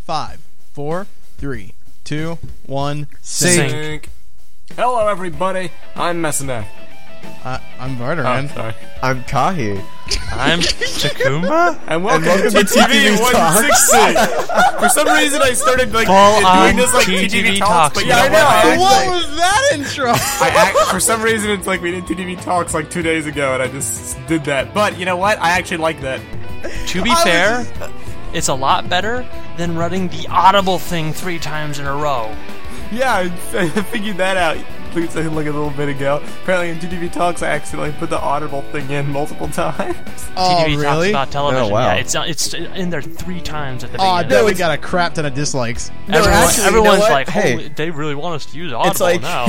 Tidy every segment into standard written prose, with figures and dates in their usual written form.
5, 4, 3, 2, 1, Sync. Hello, everybody. I'm Messina. I'm Vardaran. Oh, sorry. I'm Kahi. I'm Takuma. And welcome to TV 160. For some reason, I started like doing this like TTV Talks, but Yeah, I know. What was that intro? For some reason, it's like we did TTV Talks like 2 days ago, and I just did that. But you know what? I actually like that. To be fair, it's a lot better than running the Audible thing 3 times in a row. Yeah, I figured that out. Like a little bit ago. Apparently in TTV Talks I accidentally put the Audible thing in multiple times. Oh, TTV really? Talks about television. Oh, wow. Yeah, it's in there 3 times at the Oh, I beginning. bet we got a crap ton of dislikes. No, actually, you know everyone's what? like, Hey. holy, they really want us to use Audible It's like- now.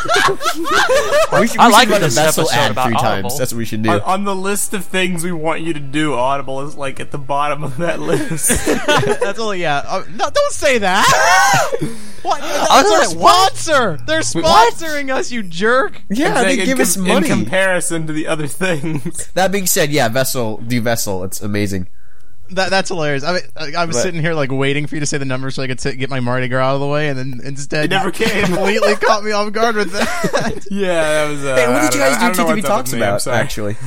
We should I like run a this Vessel episode ad about 3 Audible. times. That's what we should do. On the list of things we want you to do, Audible is like at the bottom of that list. That's only, yeah. No, don't say that! What? That's our like, what? sponsor! They're sponsoring us, you jerk! Yeah, they give us money. in comparison to the other things. That being said, yeah, Vessel. It's amazing. That's hilarious. I was sitting here like waiting for you to say the number so I could get my Mardi Gras out of the way, and then instead It never you came. completely caught me off guard with that. Yeah, that was. Hey, what did you guys I don't do know TTV what's up Talks with me, I'm about, sorry. actually?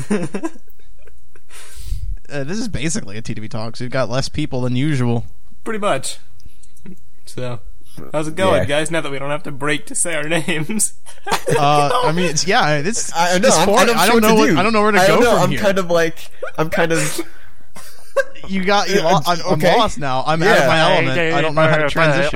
This is basically a TTV Talks. We've got less people than usual. Pretty much. So, how's it going, Yeah. guys? Now that we don't have to break to say our names. I mean, it's this. I this know. sport, I don't know. I don't know where to go from I'm here. I'm kind of. You got. I'm Okay. lost now. I'm out of my element. I don't know how to transition.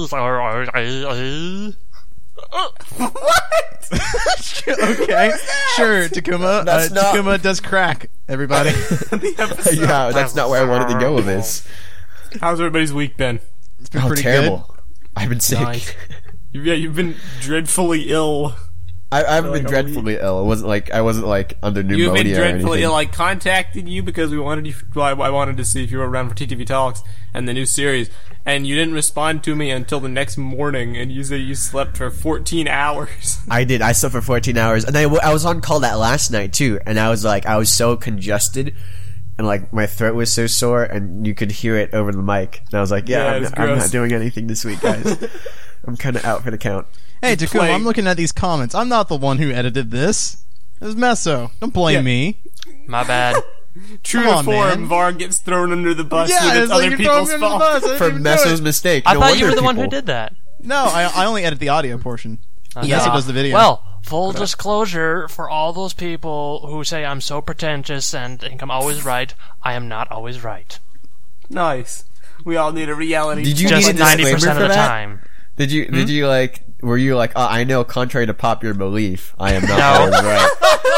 Okay, sure. Takuma. That's not- Takuma does crack. Everybody. Yeah, that's not where I wanted to go with this. How's everybody's week been? It's been Oh, pretty terrible. I've been sick. Nice. You've been dreadfully ill. I haven't been like a dreadfully ill. I wasn't like under pneumonia You've been or dreadfully anything. ill. I contacted you because we wanted you. Well, I wanted to see if you were around for TTV Talks and the new series, and you didn't respond to me until the next morning. And you said you slept for 14 hours. I did. I slept for 14 hours, and I was on call that last night too. And I was so congested, and like my throat was so sore, and you could hear it over the mic. And I was like, Yeah, it's I'm gross. not doing anything this week, guys. I'm kind of out for the count. Hey, Takuma, plague. I'm looking at these comments. I'm not the one who edited this. It was Meso. Don't blame Yeah. me. My bad. True Come to on, form, man. Var gets thrown under the bus when Yeah, it's it's like other you're throwing people's me under the fault. bus. I didn't For even do Messo's it. mistake. I No thought you were wonder the one who people- did that. No, I only edit the audio portion. Yes, Yeah. he does the video. Well, full disclosure for all those people who say I'm so pretentious and think I'm always right, I am not always right. Nice. We all need a reality. Did you Just need a 90% disclaimer of for the that? time. Did you like? Were you like? I know. Contrary to popular belief, I am not No. always right.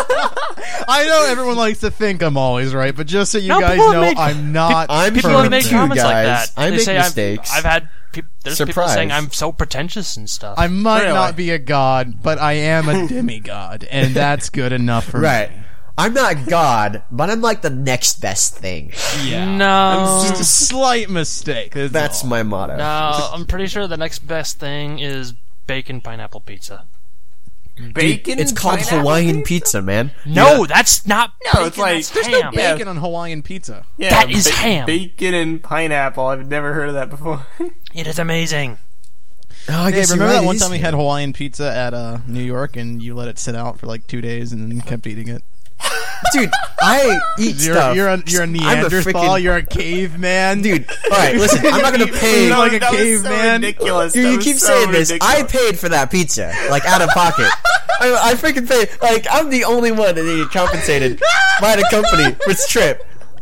I know everyone likes to think I'm always right, but just so you No, guys people know, make- I'm not. I'm People from have made too, comments like guys. that. I They make say mistakes. I've had there's people Surprise. saying I'm so pretentious and stuff. I might Really? not be a god, but I am a demigod, and that's good enough for Right. me. I'm not God, but I'm like the next best thing. Yeah. No. Just a slight mistake. That's my motto. No, I'm pretty sure the next best thing is bacon pineapple pizza. bacon? It's called pineapple Hawaiian pizza, man. No, that's not No, it's bacon, like- that's there's ham. Bacon on Hawaiian pizza. Yeah, That is ham. Bacon and pineapple. I've never heard of that before. It is amazing. Oh, I Hey, guess remember you're right, that one it is time we ham. had Hawaiian pizza at New York, and you let it sit out for like 2 days, and then kept eating it? Dude, I eat stuff. You're a Neanderthal. freaking- You're a caveman, Dude, alright, listen, I'm not gonna pay. No, like a that was caveman. So ridiculous. Dude, That you was keep so saying this. ridiculous. I paid for that pizza, like out of pocket. I freaking paid. Like I'm the only one that get compensated by the company for this trip.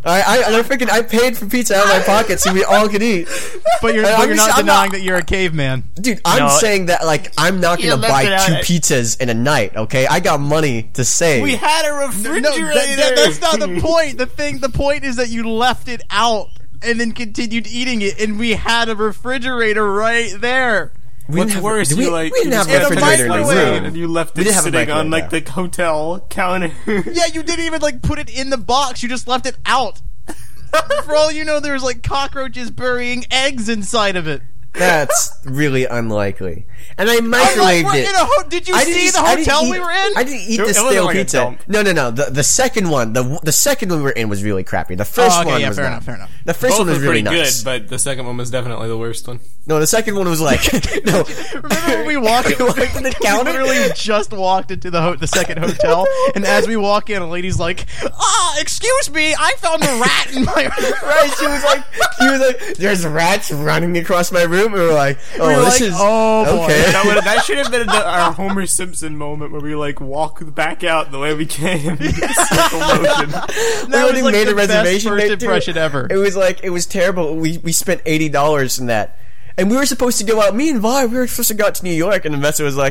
I paid for pizza out of my pocket so we all could eat. But you're I'm not not- denying that you're a caveman. Dude, I'm No, saying that like I'm not You gonna left buy it out 2 at- pizzas in a night. Okay, I got money to save. We had a No, refrigerator. that's not the point. The point is that you left it out and then continued eating it, and we had a refrigerator right there. We What's didn't have- worse, we, you like we didn't have you a just in a refrigerator in the microwave. room. and you left We it didn't have a sitting on microwave, like the hotel counter. Yeah, you didn't even like put it in the box. You just left it out. For all you know, there's like cockroaches burying eggs inside of it. That's really unlikely. And I microwaved it. Did you see the hotel we were in? I didn't eat the It wasn't stale like a pizza. dump. No. The second one, the second one we were in was really crappy. The first one was fair not. enough. The first one was really pretty nice. good, but the second one was definitely the worst one. No, the second one was like no. Remember when we walked to the counter? We literally just walked into the second hotel, and as we walk in, a lady's like, excuse me, I found a rat in my Right, she was like, there's rats running across my room, and we were like, oh, were this like, is oh, boy. okay. That should have been our Homer Simpson moment where we like walk back out the way we came. Circle motion. That We was already like made the a reservation best date, first too. impression ever. It was terrible. We spent $80 in that. And we were supposed to go out. Me and Vi, we were supposed to go out to New York, and the Messa was like,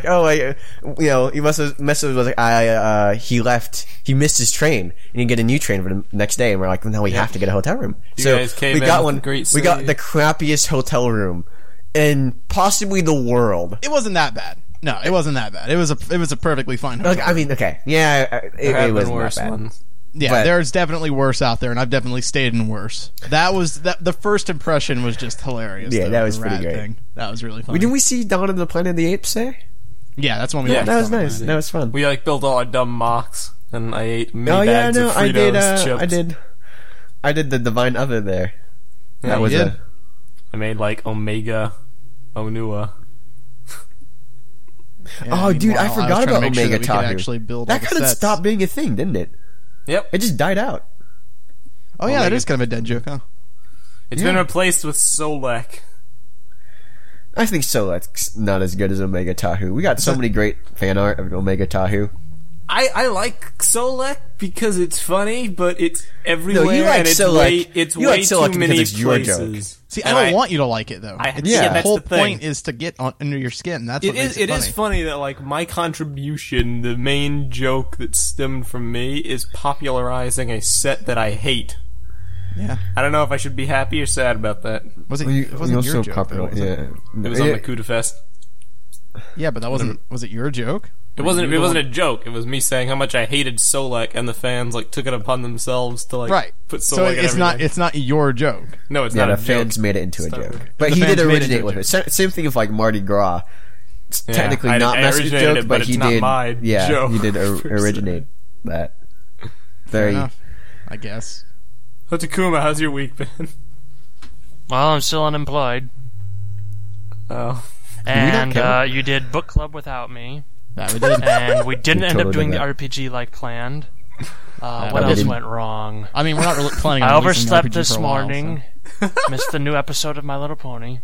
Messa was like, he left, he missed his train, and he get a new train for the next day, and we're like, well, no, we have to get a hotel room. You So guys came we in got with one. the great We got city. the crappiest hotel room in possibly the world. It wasn't that bad. No, it wasn't that bad. It was a perfectly fine hotel. Like, I mean, okay, yeah, There it have wasn't been worse that bad. ones. Yeah, But- there's definitely worse out there, and I've definitely stayed in worse. The first impression was just hilarious. Yeah, though, that the was pretty rat great. thing. That was really fun. Didn't we see Dawn of the Planet of the Apes there? Yeah, that's when we. Yeah, watched That was Dawn of the nice. Planet. That was fun. We like built all our dumb mocks, and I ate mini Oh yeah, bags no, of Fritos chips. I did the Divine Other there. Yeah, That you was did? I made like Omega Onua. Yeah, Oh, dude, I meanwhile, forgot was trying to about make sure Omega that we could Tahu. actually build all That the couldn't sets. stop being a thing, didn't it? Yep. It just died out. Oh yeah, that Omega- is kind of a dead joke, huh? It's been replaced with Solek. I think so. That's not as good as Omega Tahu. We got so many great fan art of Omega Tahu. I like Solek because it's funny, but it's everywhere like and it's Solek. it's You way like Solek too because many it's your joke. places. See, And I don't want you to like it though. I- It's, yeah, the that's whole the thing. point is to get under your skin. That's what makes it It funny. is funny that like my contribution, the main joke that stemmed from me, is popularizing a set that I hate. Yeah. I don't know if I should be happy or sad about that. Was it? It wasn't your joke. Though, was it? It was on Makuta Fest. Yeah, but that wasn't. Was it your joke? It wasn't a joke. It was me saying how much I hated Solek, and the fans like took it upon themselves to like Right. put Solek So in it's not. everything. It's not your joke. No, it's Yeah, not the a fans joke. made it into a It's not joke. a- But The he fans did made it originate into a with it. Same thing with like Mardi Gras. It's Yeah, technically I not Messa's originated joke, it, but but he it's not did. my Yeah, joke. he did originate that. Very. Fair enough, I guess. So Takuma, how's your week been? Well, I'm still unemployed. Oh, And care? you did book club without me. That we did. And we didn't We end up totally doing did the that. RPG like planned. What we else didn't. went wrong? I mean, we're not really planning on I releasing overslept RPG this for a while, morning. Missed the new episode of My Little Pony.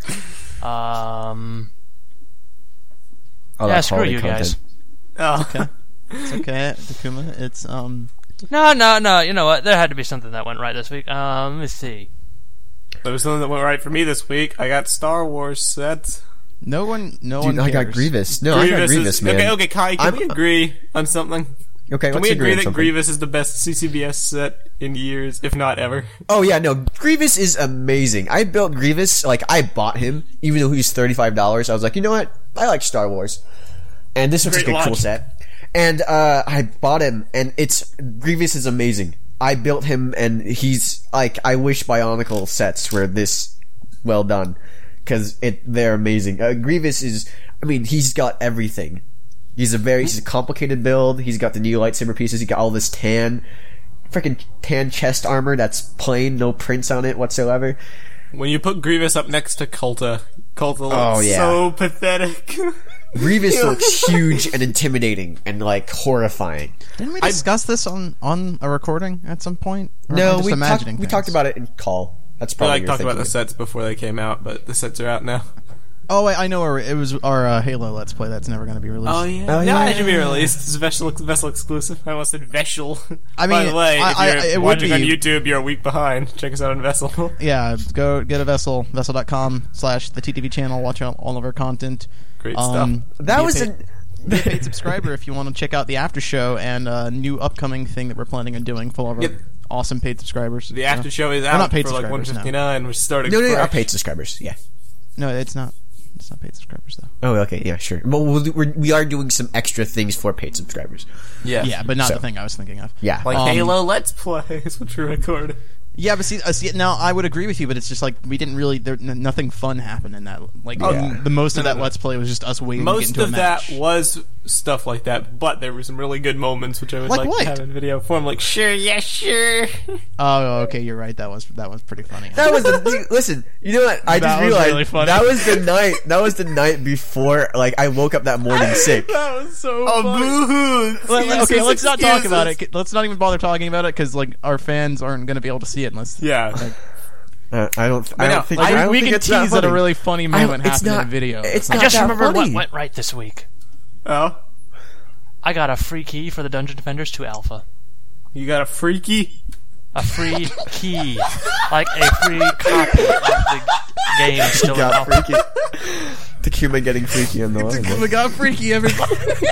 all Yeah, that screw quality you guys. content. It's okay, Takuma. It's No. You know what? There had to be something that went right this week. Let me see. there was something that went right for me this week. I got Star Wars sets. no one Dude, I got cares. Grievous. No, I got Grievous, man. Okay, Kai, can we agree on something? Okay, Can let's we agree on that something. Grievous is the best CCBS set in years, if not ever? Oh yeah, no, Grievous is amazing. I built Grievous, like I bought him, even though he was $35. I was like, you know what? I like Star Wars, and this looks Great like a cool launch. set. And I bought him, and Grievous is amazing. I built him, and he's like, I wish Bionicle sets were this well done, because they're amazing. Grievous is, I mean, he's got everything. He's a complicated build. He's got the new lightsaber pieces. He got all this freaking tan chest armor that's plain, no prints on it whatsoever. When you put Grievous up next to Kulta looks yeah. so pathetic. Grievous looks huge and intimidating and like horrifying. Didn't we discuss this on a recording at some point? Or am I No, just we imagining talked things? about it in call. That's We probably like your talked about thinking. the sets before they came out, but the sets are out now. Oh wait, I know. It was our Halo Let's Play that's never going to be released. Oh yeah, it should be released. It's a Vessel exclusive. I almost said Vessel. I By mean, the way, if it you're would watching on be- YouTube, you're a week behind. Check us out on Vessel. Yeah, go get a Vessel, vessel.com/the TTV channel. Watch all of our content. Great stuff. That be a was paid- be a paid subscriber if you want to check out the after show and a new upcoming thing that we're planning on doing full of our Yep. awesome paid subscribers. The after show is Well, out not paid for like subscribers, no. $159. We're starting. No, fresh. our paid subscribers. Yeah. No, it's not. It's not paid subscribers though. Oh, okay, yeah, sure. But we are doing some extra things for paid subscribers. Yeah, Yeah, but not So- the thing I was thinking of. Yeah, like Um, Halo Let's Play is what you're recording. Yeah, but see, now I would agree with you, but it's just like we didn't really. Nothing fun happened in that. Like the most of that Let's Play was just us waiting to get into a match. Most of that was stuff like that, but there were some really good moments which I would like to have in video form. Like, sure, yeah, sure. Oh, okay, you're right. That was pretty funny. That was listen. You know what? I just realized really funny. that was the night. That was the night before. Like I woke up that morning sick. That was so funny. Boo-hoo. Okay, let's not talk about it. Let's not even bother talking about it because like our fans aren't going to be able to see it unless. Yeah. I don't think. We can it's that tease that a funny. really funny moment It's happened in not- a video. it's I not just that remembered funny. what went right this week. Oh, I got a free key for the Dungeon Defenders 2 Alpha. you got a freaky? A free key. Like a free copy of the game still in Got alpha. freaky. Takuma getting freaky on the line. We got freaky, everybody.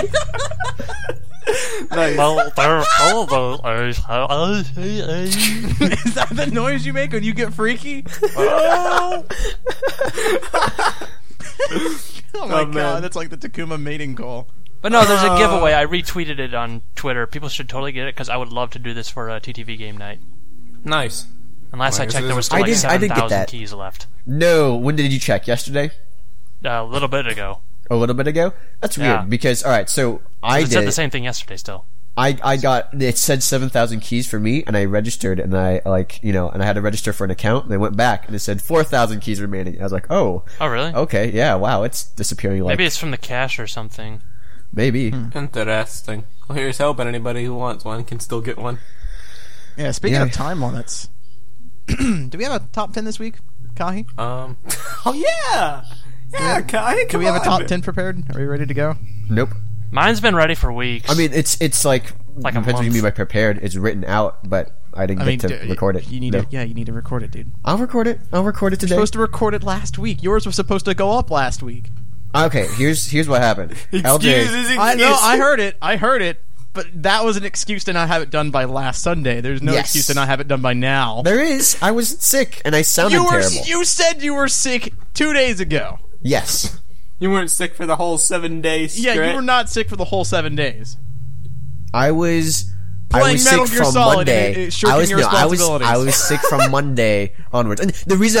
Well, there all those. Is that the noise you make when you get freaky? Oh my man. god, that's like the Takuma mating call. But no, there's a giveaway. I retweeted it on Twitter. People should totally get it because I would love to do this for a TTV game night. Nice. And last I Nice. checked, there was still I like didn't get 7,000 that. keys left. No, when did you check? Yesterday? A little bit ago. A little bit ago? That's weird Yeah. because alright, so I It said did the same thing yesterday still. I got it said 7,000 keys for me and I registered and I and I had to register for an account and I went back and it said 4,000 keys remaining. I was like, "Oh. Oh, really? Okay, yeah, wow, it's disappearing like Maybe it's from the cache or something. maybe. Interesting. Well, here's hoping anybody who wants one can still get one. Yeah, speaking Yeah. of time limits, do we have a top 10 this week, Kahi? Oh yeah, yeah. Kai, Do we have a top 10 prepared? Are we ready to go? Nope. Mine's been ready for weeks. I mean, it's like Like a depends what you month. mean by prepared. It's written out, but I didn't get to record it. You need No. you need to record it, dude. I'll record it. I'll record it You're today. supposed to record it last week. Yours was supposed to go up last week. Okay, here's what happened. LJ, Excuses. I know. I heard it. But that was an excuse to not have it done by last Sunday. There's no Yes. excuse to not have it done by now. there is. I was sick and I sounded terrible. You said you were sick 2 days ago. Yes. You weren't sick for the whole 7 days. Yeah, you were not sick for the whole 7 days. I was Playing sick Metal Gear from Solid Monday. and shirking your responsibilities. I was sick from Monday onwards. And the reason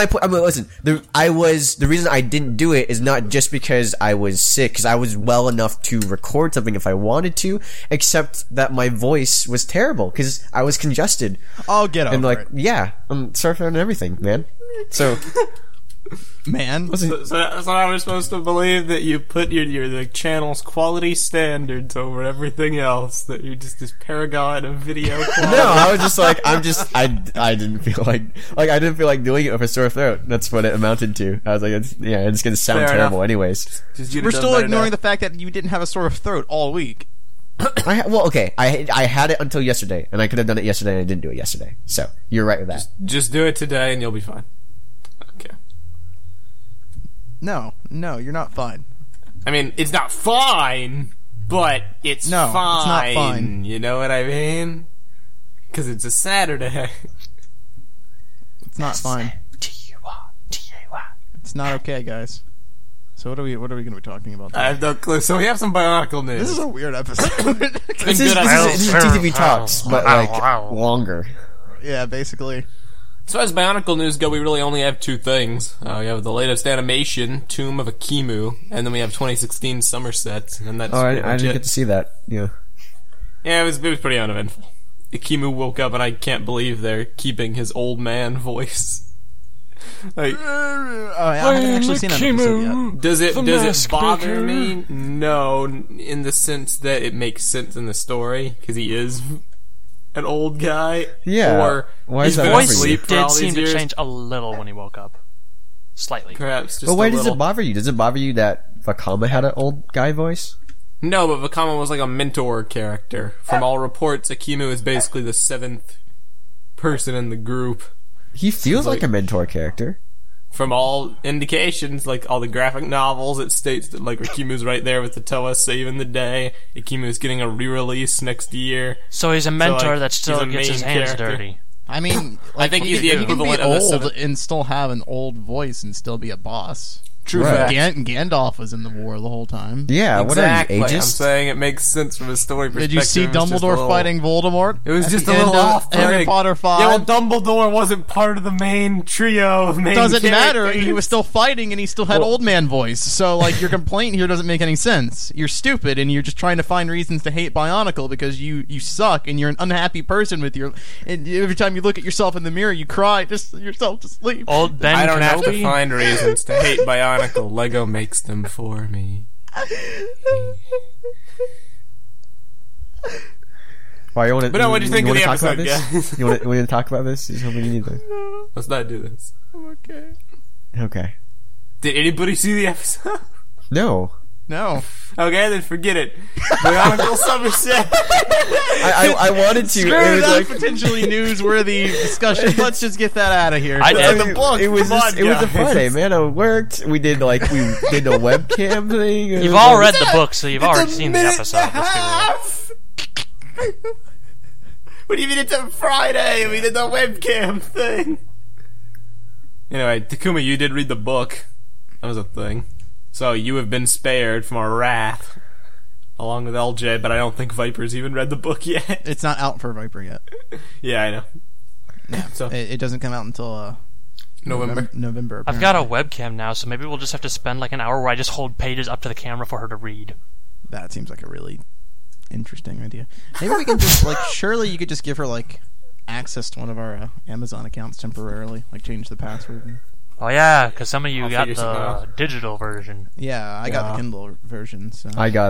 the reason I didn't do it is not just because I was sick, because I was well enough to record something if I wanted to, except that my voice was terrible because I was congested. I'll get over And like, it. yeah, I'm surfing and everything, man. So, Man. So that's what I was supposed to believe, that you put your the channel's quality standards over everything else. That you're just this paragon of video quality. no, I was just like, I didn't feel like I didn't feel like doing it with a sore throat. That's what it amounted to. I was like, it's gonna sound Fair terrible enough. anyways. We're still ignoring the fact that you didn't have a sore throat all week. I had it until yesterday, and I could have done it yesterday, and I didn't do it yesterday. So you're right with that. Just do it today, and you'll be fine. Okay. No, you're not fine. I mean, it's not fine, but it's No, fine. it's not fine. You know what I mean? Because it's a Saturday. It's not fine. It's not okay, guys. So what are we going to be talking about? I have no clue. So we have some Bionicle news. This is a weird episode. This is TTV Talks, but like longer. Yeah, basically. So as Bionicle news go, we really only have two things. We have the latest animation, Tomb of Akimu, and then we have 2016 Somerset, and that's Oh, pretty I much didn't it. get to see that. Yeah. Yeah, it was pretty uneventful. Akimu woke up, and I can't believe they're keeping his old man voice. Like, I haven't actually seen that episode yet. does it mask bother maker. me? No, in the sense that it makes sense in the story because he is an old guy. Yeah. Or Why he's is that been bother you? asleep for Did all seem these to years. change a little when he woke up. Slightly. Perhaps just But why a does little. it bother you? Does it bother you that Vakama had an old guy voice? No, but Vakama was like a mentor character. From all reports, Akimu is basically the seventh person in the group. He feels like like- a mentor character. From all indications, like all the graphic novels, it states that like Akimu's right there with the Toa saving the day. Akimu's getting a re-release next year. So he's a mentor like, that still he's a gets his main hands character. dirty. I mean, I think he's the you can be equivalent of a old seven- and still have an old voice and still be a boss. True Right. fact. Gandalf was in the war the whole time. Yeah, Exactly. what are you, I'm ageist? saying it makes sense from a story perspective. Did you see It was just a Dumbledore little- fighting Voldemort? It was at just a the little end of off. Harry Potter 5. Yeah, well, Dumbledore wasn't part of the main trio of main Doesn't matter. characters. He was still fighting, and he still had old man voice. So, like, your complaint here doesn't make any sense. You're stupid, and you're just trying to find reasons to hate Bionicle because you suck, and you're an unhappy person with your. And every time you look at yourself in the mirror, you cry just yourself to sleep. Old Ben I don't have to Kenobi. find reasons to hate Bionicle. Lego makes them for me. Why, you want to? But no, what do you think of the talk about episode? this? Yeah. You want to talk about this? Is something you need to? Let's not do this. I'm okay. Okay. Did anybody see the episode? No. No. Okay, then forget it. Bionicle Somerset. I wanted to. Screw It was that like, potentially newsworthy discussion. Let's just get that out of here. I did. the book. It was Come just, on, it was a guys. Friday, man. I worked. We did a webcam thing. It You've was all like- read the book, so you've already seen the episode. Let's be real. What do you mean it's a Friday? We did the webcam thing. Anyway, Takuma, you did read the book. That was a thing. So you have been spared from our wrath, along with LJ, but I don't think Viper's even read the book yet. It's not out for Viper yet. Yeah, I know. Yeah. So- It doesn't come out until November. November. I've got a webcam now, so maybe we'll just have to spend like an hour where I just hold pages up to the camera for her to read. That seems like a really interesting idea. Maybe we can just surely you could just give her access to one of our Amazon accounts temporarily, change the password. And, Oh yeah, because some of you I'll got figure something the out. digital version. yeah, I got Yeah. the Kindle version. So I got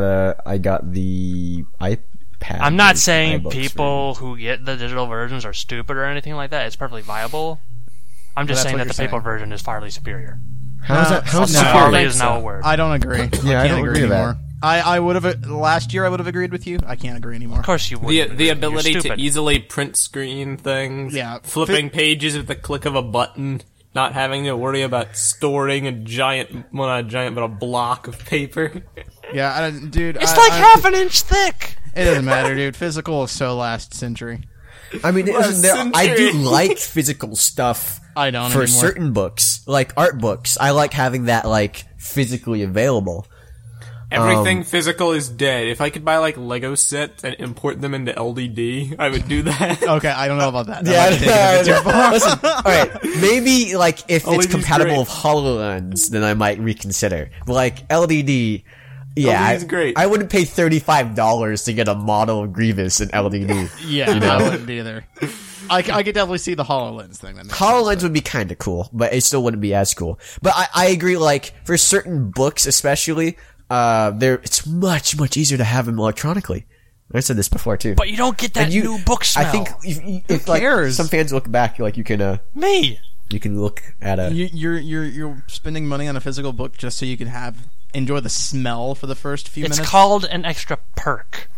the iPad. I'm not version, saying iBooks people who get the digital versions are stupid or anything like that. It's perfectly viable. I'm just that's saying what that the you're paper saying. version is farly superior. version. How's that? How's No. that? Farley think is now so. a word. I don't agree. Yeah, I can't don't agree with that. anymore. I would have last year. I would have agreed with you. I can't agree anymore. Of course you would. The ability You're to stupid. easily print screen things, Yeah. flipping pages with the click of a button, not having to worry about storing a giant, well not a giant, but a block of paper. Yeah, I don't, dude. It's I- like I- half an inch thick. It doesn't matter, dude. Physical is so last century. I mean, Last I do century. like physical stuff. I don't for anymore. certain books, like art books. I like having that physically available. Everything physical is dead. If I could buy Lego sets and import them into LDD, I would do that. Okay, I don't know about that. That might be taking it too far. Listen, all right, maybe if LED's it's compatible great. with HoloLens, then I might reconsider. But LDD, yeah, LDD 's great. I wouldn't pay $35 to get a model of Grievous in LDD. Yeah, I wouldn't either. I could definitely see the HoloLens thing. That makes sense. HoloLens would be kind of cool, but it still wouldn't be as cool. But I agree, for certain books especially, it's much easier to have them electronically. I said this before too. But you don't get that And you- new book smell. I think if cares? some fans look back, you can Me. you can look at a You're spending money on a physical book just so you can enjoy the smell for the first few It's minutes. called an extra perk.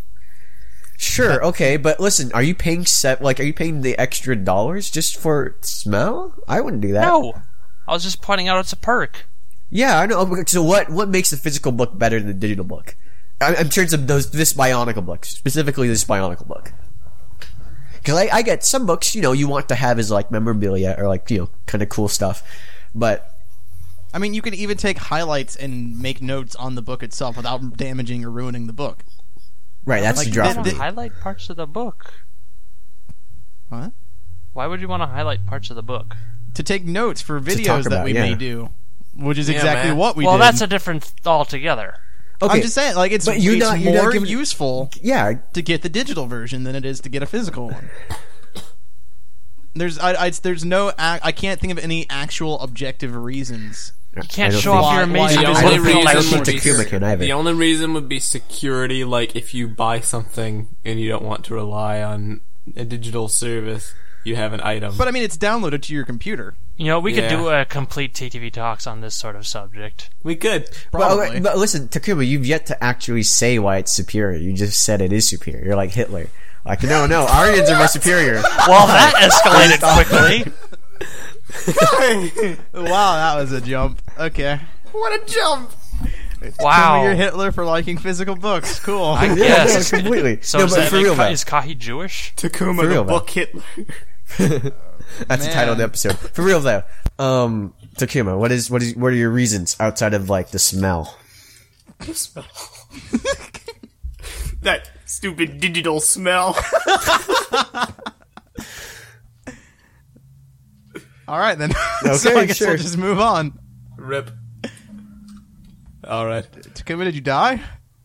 Sure, okay, but listen, are you paying are you paying the extra dollars just for smell? I wouldn't do that. No. I was just pointing out it's a perk. Yeah, I know. So what makes the physical book better than the digital book? In terms of this Bionicle book, specifically this Bionicle book. Because I get some books, you want to have as memorabilia or kind of cool stuff, but I mean, you can even take highlights and make notes on the book itself without damaging or ruining the book. right, that's Like, the draw the- for the- me. Highlight parts of the book. What? Why would you want to highlight parts of the book? To take notes for talk videos that about, we yeah. may do, which is Yeah, exactly man. what we Well, did. that's a different altogether. Okay, I'm just saying, it's But you're not more giving- useful yeah, to get the digital version than it is to get a physical one. There's no I can't think of any actual objective reasons. You can't I don't show think- off your Why- amazing why- I only don't think reason would would be- Takuma can either. The only reason would be security, if you buy something and you don't want to rely on a digital service, you have an item. But I mean, it's downloaded to your computer. We could Yeah. do a complete TTV Talks on this sort of subject. we could. Probably. But listen, Takuma, you've yet to actually say why it's superior. You just said it is superior. You're like Hitler. No, Aryans are more superior. Well, that escalated quickly. Wow, that was a jump. Okay. What a jump! Wow. You're Hitler for liking physical books. Cool. Yeah, Yes. no, completely. So no, is but that for real, though. is Kahi Jewish? Takuma For real, the though. book Hitler. That's the title of the episode. For real though. Takuma, what are your reasons outside of like the smell? The smell. That stupid digital smell. All right then. Okay, So I guess sure. we'll just move on. Rip. All right. Takuma, did you die?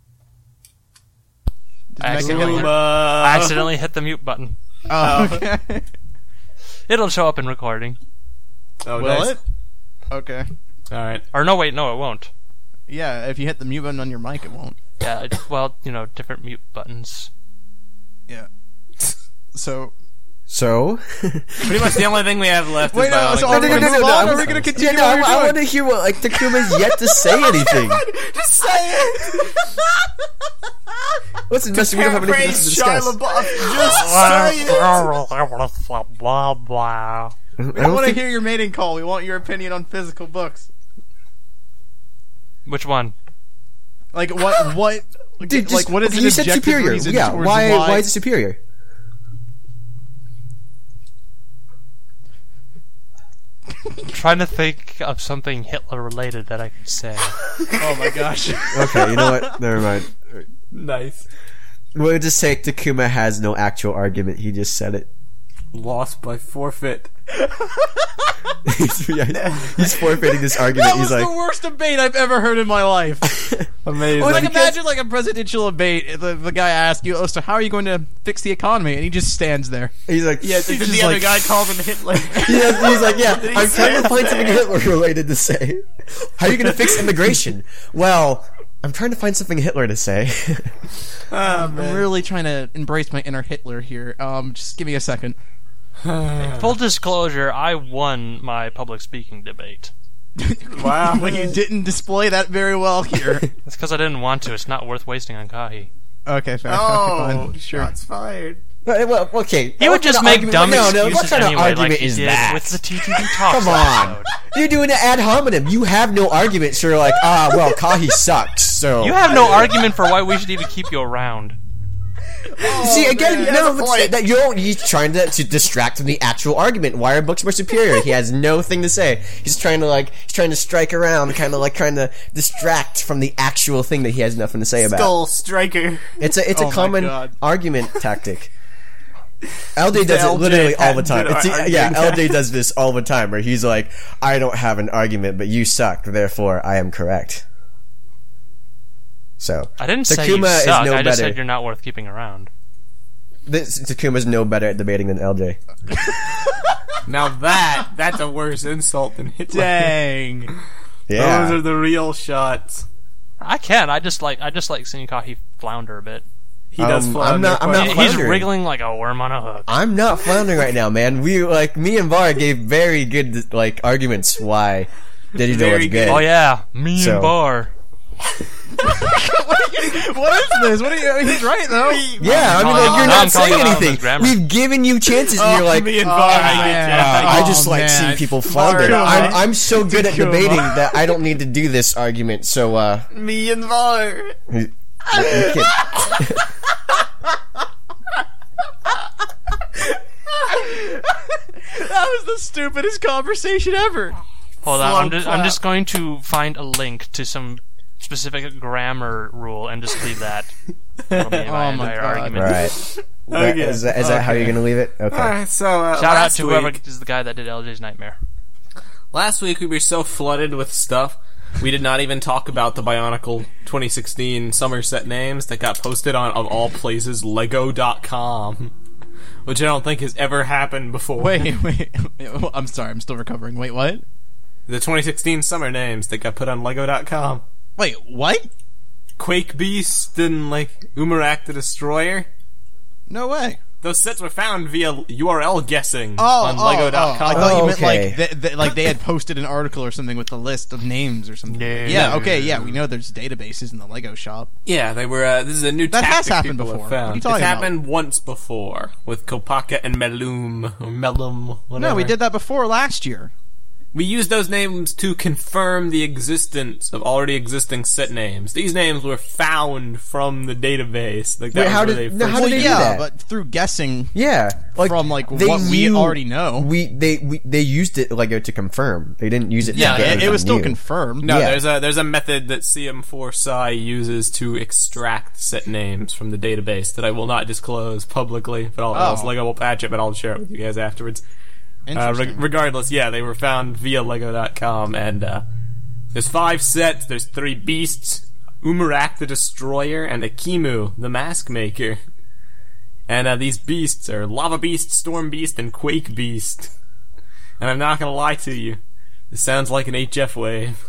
I Did you accidentally, make hit, it- I accidentally hit the mute button. Oh, okay. It'll show up in recording. Oh, Will nice. it? Okay. All right. Or no, wait, no, it won't. Yeah, if you hit the mute button on your mic, it won't. Yeah, well, different mute buttons. Yeah. So. Pretty much the only thing we have left Wait, is no, Bionicle. so are we gonna move on? Are we gonna Yeah, continue? no, what we're I doing? want to hear what like Takuma's yet to say anything. Just say it. Listen, Dustin, we don't have anything else to Shia discuss. LaBeouf. Just say it. Blah, blah. We don't want to hear your mating call. We want your opinion on physical books. Which one? Like what? Dude, like what is okay, an you said objective superior. reason Yeah, towards why is it superior? Trying to think of something Hitler related that I could say. Oh my gosh. Okay, you know what? Never mind. Nice. We'll just say Takuma has no actual argument. He just said it. Lost by forfeit. He's forfeiting this argument. That was He's like, the worst debate I've ever heard in my life. Amazing. Like imagine like a presidential debate. The guy asks you, "Oh, so how are you going to fix the economy?" And he just stands there. he's like, Yeah, he's then just the other like, guy called him Hitler. he's like, yeah, He I'm trying to said find something that. Hitler related to say. How are you going to fix immigration? Well, I'm trying to find something Hitler to say. Oh, I'm man. really trying to embrace my inner Hitler here. Just give me a second. Full disclosure, I won my public speaking debate. Wow. But you didn't display that very well here. That's because I didn't want to. It's not worth wasting on Kahi. Okay, fair. Oh, Fine. Sure. shots fired. Well, okay. He would just make dumb No, excuses what kind of anyway, argument like he is did that? with the TTV Talks Come on. episode. You're doing it ad hominem. You have no argument, so you're like, well, Kahi sucks, so... You have no argument for why we should even keep you around. See, again, man, no, that's a but point. that he's trying to distract from the actual argument. Why are books more superior? He has no thing to say. He's trying to strike around, kind of like trying to distract from the actual thing that he has nothing to say about. Skull Striker. It's Oh a my common God. argument tactic. LJ does it LJ literally all the time. tactic. Yeah, LJ does this all the time, where he's like, I don't have an argument, but you suck, therefore I am correct. So, I didn't say you Takuma is suck. no I just better. said you're not worth keeping around. Takuma's no better at debating than LJ. Now that's a worse insult than Hitler. Dang. Yeah. Those are the real shots. I can. I just like seeing Kahi flounder a bit. He does flounder. I'm not quite He's floundering. wriggling like a worm on a hook. I'm not floundering right now, man. Me and Var gave very good, arguments why Digidol Very is good. good. Oh yeah, me So- and Bar. What is this? What are you? He's right though. Yeah, I mean, Oh, you're now I'm not calling saying him out on his anything. grammar. We've given you chances, and you're like, me and Oh, Var, man. I just Oh, like man. seeing people flounder. Takuma. I'm so good at Takuma. debating that I don't need to do this argument. So, me and Var. you can't- That was the stupidest conversation ever. Hold on, I'm clap. just going to find a link to some specific grammar rule and just leave that. That'll be my Oh my entire God. argument. right. Okay. Is that how you're gonna leave it? Okay. Alright, so Shout out last to whoever week, is the guy that did LJ's Nightmare. last week we were so flooded with stuff, we did not even talk about the Bionicle 2016 Somerset names that got posted on, of all places, Lego.com. Which I don't think has ever happened before. Wait. I'm sorry. I'm still recovering. Wait, what? The 2016 summer names that got put on Lego.com. Wait, what? Quake Beast and, Umarak the Destroyer. No way. Those sets were found via URL guessing Oh, on Lego.com. I thought you meant Okay. like they had posted an article or something with the list of names or something. Yeah. Okay. Yeah, we know there's databases in the Lego shop. Yeah, they were. This is a new That has tactic happened people have before. found. What are you talking it's about? happened once before with Kopaka and Melum or Melum. Whatever. No, we did that before last year. We use those names to confirm the existence of already existing set names. These names were found from the database. Like, that Wait, was how where did- they no, first how did they do yeah, that? but through guessing Yeah, like from like they what we knew- already know. They used it like to confirm. They didn't use it. Yeah, to get it was still new. confirmed. No, Yeah. there's a method that CM4 Psi uses to extract set names from the database that I will not disclose publicly, but else Lego will patch it, but I'll share it with you guys afterwards. Interesting. Regardless, yeah, they were found via Lego.com, and there's 5 sets. There's 3 beasts: Umarak the Destroyer and Akimu the Mask Maker. And these beasts are Lava Beast, Storm Beast, and Quake Beast. And I'm not gonna lie to you, this sounds like an HF wave.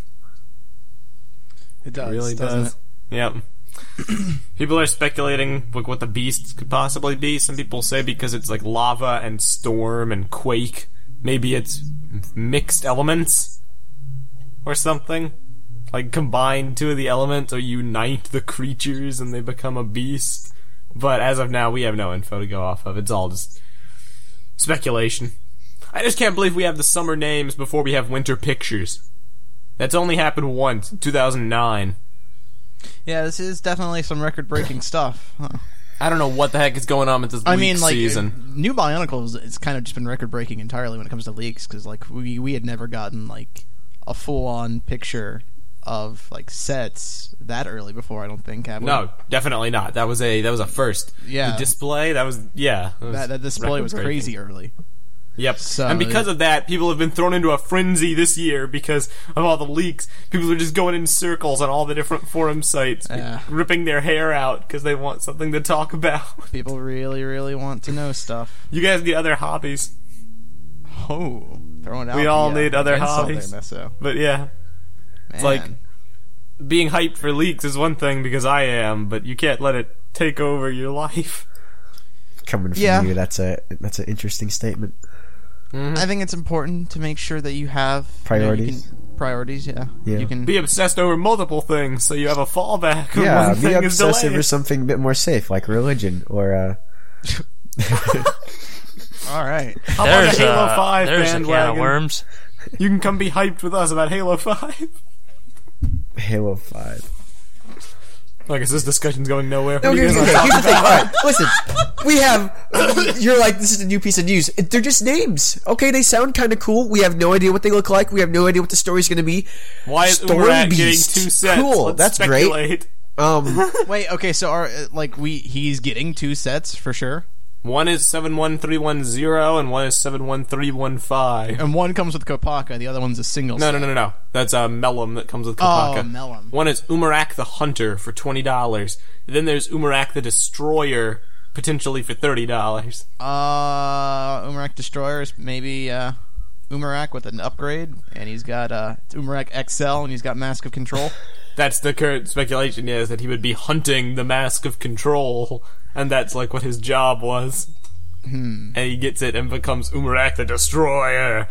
It does. It really doesn't does. it? Yep. People are speculating like what the beasts could possibly be. Some people say because it's like lava and storm and quake, maybe it's mixed elements or something. Like combine 2 of the elements or unite the creatures and they become a beast. But as of now, we have no info to go off of. It's all just speculation. I just can't believe we have the summer names before we have winter pictures. That's only happened once, in 2009. Yeah, this is definitely some record-breaking stuff. Huh. I don't know what the heck is going on with this leak season. New Bionicles, it's kind of just been record-breaking entirely when it comes to leaks, because like we had never gotten like a full-on picture of like sets that early before. I don't think. Have we? No, definitely not. That was a first. Yeah. The display, that was That display was record-breaking. crazy early. Yep. So, and because of that, people have been thrown into a frenzy this year because of all the leaks. People are just going in circles on all the different forum sites, Yeah. ripping their hair out because they want something to talk about. People really, really want to know stuff. You guys need other hobbies. Oh, throwing out. We all need other insult hobbies. there, Meso. But yeah. It's like being hyped for leaks is one thing because I am, but you can't let it take over your life. Coming from Yeah. you, that's an interesting statement. I think it's important to make sure that you have Priorities. Priorities, yeah. Yeah. You can Be obsessed over multiple things so you have a fallback when Yeah, one be thing is obsessed delayed. over something a bit more safe, like religion or All right. How about There's a Halo 5 there's a can of bandwagon? worms. You can come be hyped with us about Halo 5. Halo 5. I guess this discussion's going nowhere. No, What do you here's guys the want thing. to talk All right, listen. We have. You're like, this is a new piece of news. They're just names. Okay, they sound kind of cool. We have no idea what they look like. We have no idea what the story's going to be. Why is Storm Umarak getting 2 Beast. sets? Cool, Let's that's speculate. great. Wait, okay, so are he's getting 2 sets for sure? One is 71310 and one is 71315. And one comes with Kopaka, the other one's a single set. No. That's a Mellum that comes with Kopaka. Oh, Mellum. One is Umarak the Hunter for $20. Then there's Umarak the Destroyer, potentially for $30. Umarak Destroyer is maybe Umarak with an upgrade, and he's got it's Umarak XL, and he's got Mask of Control. That's the current speculation, is that he would be hunting the Mask of Control, and that's like what his job was. And he gets it and becomes Umarak the Destroyer.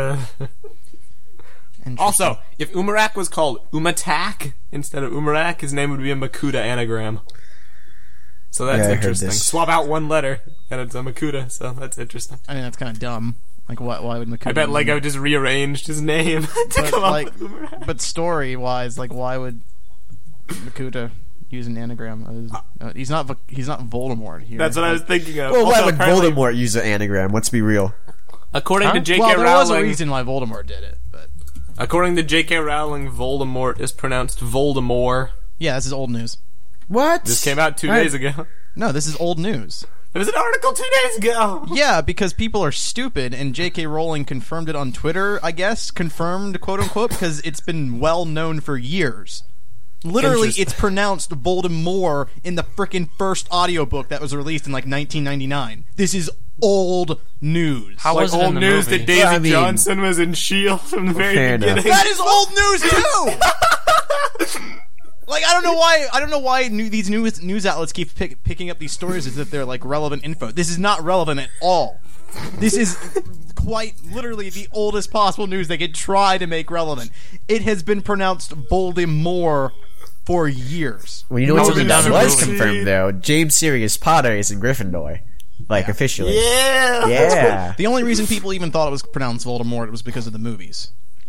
Also, if Umarak was called Umatak instead of Umarak, his name would be a Makuta anagram. So that's Yeah, I heard interesting. this. Swap out one letter, and it's a Makuta, so that's interesting. I mean, that's kind of dumb. Like, why would Makuta? I bet Lego just rearranged his name to But, come like, up with Umarak. but story-wise, like, why would Makuta use an anagram? He's not Voldemort here. That's what I was thinking of. Well, why Also, would apparently, Voldemort use an anagram? Let's be real. according to J.K. Well, there was a Rowling, reason why Voldemort did it, but according to J.K. Rowling, Voldemort is pronounced Voldemort. yeah, this is old news. What? This came out 2 I- days ago. No, this is old news. There was an article 2 days ago. Yeah, because people are stupid, and J.K. Rowling confirmed it on Twitter, I guess. Confirmed, quote-unquote, because it's been well known for years. Literally, Interesting. it's pronounced Voldemort in the frickin' first audiobook that was released in, like, 1999. This is old news. How Like was it in old the news movie? that Daisy Well, I mean- Johnson was in S.H.I.E.L.D. from the very Fair enough. beginning. That is old news, too! Like, I don't know why these news outlets keep picking up these stories as if they're, like, relevant info. This is not relevant at all. This is quite literally the oldest possible news they could try to make relevant. It has been pronounced Voldemort for years. Well, you know what Moving something that down the was movie. confirmed, though? James Sirius Potter is in Gryffindor. Like, officially. Yeah. Yeah. The only reason people even thought it was pronounced Voldemort was because of the movies.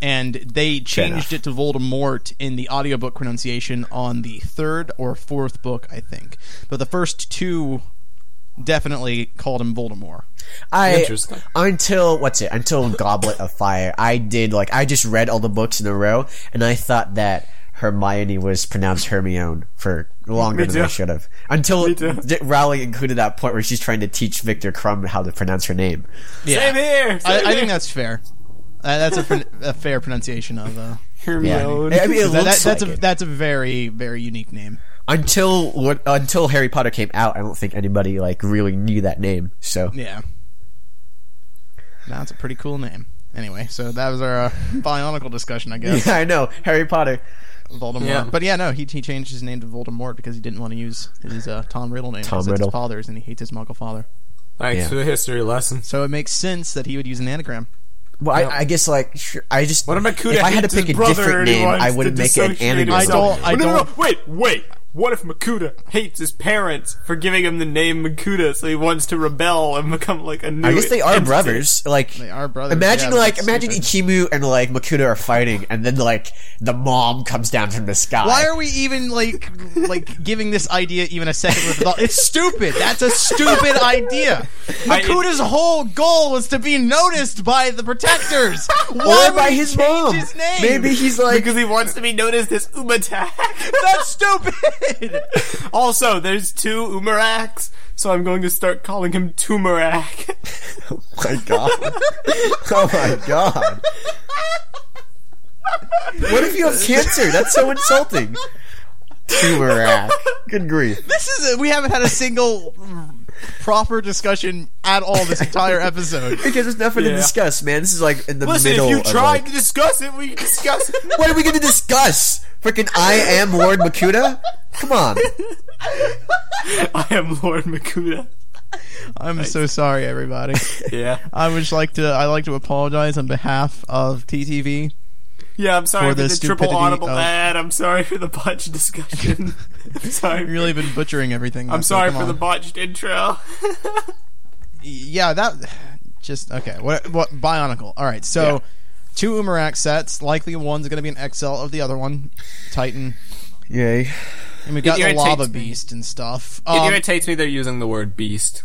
And they changed it to Voldemort in the audiobook pronunciation on the 3rd or 4th book, I think. But the first 2 definitely called him Voldemort. Interesting. Until Goblet of Fire, I just read all the books in a row, and I thought that Hermione was pronounced Hermione for longer than I should have. Until Rowling included that point where she's trying to teach Victor Crumb how to pronounce her name. Yeah. Same here. I think that's fair. That's a fair pronunciation of Hermione. I mean, it looks that's a very, very unique name. Until Harry Potter came out, I don't think anybody really knew that name. So Yeah. That's a pretty cool name. Anyway, so that was our Bionicle discussion, I guess. yeah, I know Harry Potter. Voldemort. Yeah. But yeah, no, he changed his name to Voldemort because he didn't want to use his Tom Riddle name. Tom It's Riddle. his father's, and he hates his Muggle father. Thanks for the history lesson. So it makes sense that he would use an anagram. Well, I guess sure, I just What if Makuta if I had to hates pick his a brother different and he name, wants I to wouldn't make it an dissociate anagram. himself? I don't- No, wait. What if Makuta hates his parents for giving him the name Makuta, so he wants to rebel and become a new I guess they are entity? brothers. They are brothers. Imagine yeah, that's imagine stupid. Ichimu and Makuta are fighting, and then the mom comes down from the sky. Why are we even giving this idea even a second with thought? It's stupid. That's a stupid idea. Makuta's whole goal was to be noticed by the protectors. Why or by would he his change mom? his name? Maybe he's Because he wants to be noticed as Umatak. That's stupid. Also, there's 2 Umaraks, so I'm going to start calling him Tumarak. Oh my god! Oh my god! What if you have cancer? That's so insulting. Tumarak. Good grief. We haven't had a single proper discussion at all this entire episode. Because there's nothing to Yeah. discuss, man. This is in the Listen, middle if you of tried to discuss it, we can discuss it. What are we going to discuss? Freaking I am Lord Makuta? Come on. I am Lord Makuta. I'm so sorry, everybody. Yeah. I'd like to apologize on behalf of TTV. Yeah, I'm sorry For for the the triple stupidity audible of- ad. I'm sorry for the botched discussion. I'm sorry. You've really been butchering everything. I'm so sorry come for the on. botched intro. Yeah, that just okay. What Bionicle? All right, so Yeah. 2 Umarak sets. Likely one's going to be an XL of the other one, Titan, Yay. and we've got It the Lava irritates me. Beast and stuff. It irritates me they're using the word beast.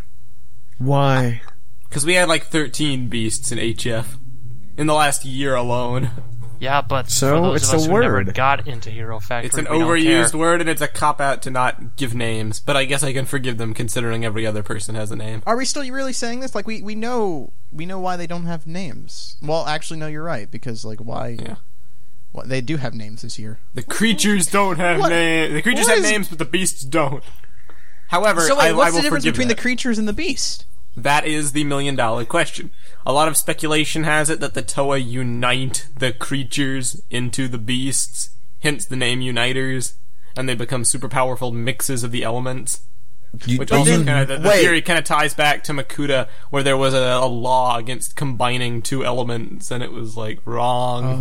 Why? Because we had 13 beasts in HF in the last year alone. Yeah, but So, for those it's of us a who never word. got into Hero Factory, It's an we don't overused care. word, and it's a cop-out to not give names. But I guess I can forgive them considering every other person has a name. Are we still really saying this? We know why they don't have names. Well, actually, no, you're right because why? Yeah. What they do have names this year. The creatures don't have What? names. The creatures What have is- names, but the beasts don't. However, So I what's will the difference forgive between that. the creatures and the beast? That is the million-dollar question. A lot of speculation has it that the Toa unite the creatures into the beasts, hence the name Uniters, and they become super powerful mixes of the elements. Which also the theory kind of ties back to Makuta, where there was a law against combining 2 elements, and it was wrong.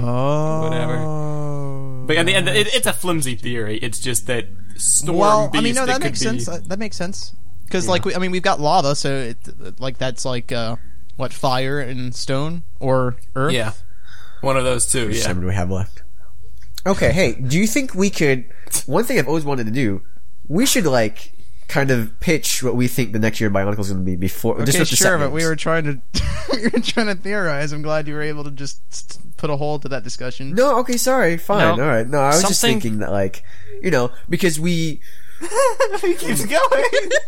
Whatever. But at the end, it's a flimsy theory. It's just that Storm Well, Beast. I mean, no, that it makes could be, sense. That makes sense because we've got lava, so that's what, fire and stone or earth? Yeah, one of those two. How much Yeah. time do we have left? Okay, hey, do you think we could... One thing I've always wanted to do, we should, kind of pitch what we think the next year Bionicle is going to be before... Okay, just with the sure, set but we names. were trying to theorize. I'm glad you were able to just put a hold to that discussion. No, okay, sorry, fine, No. alright. No, I was just Something- thinking that, because we... He keeps going.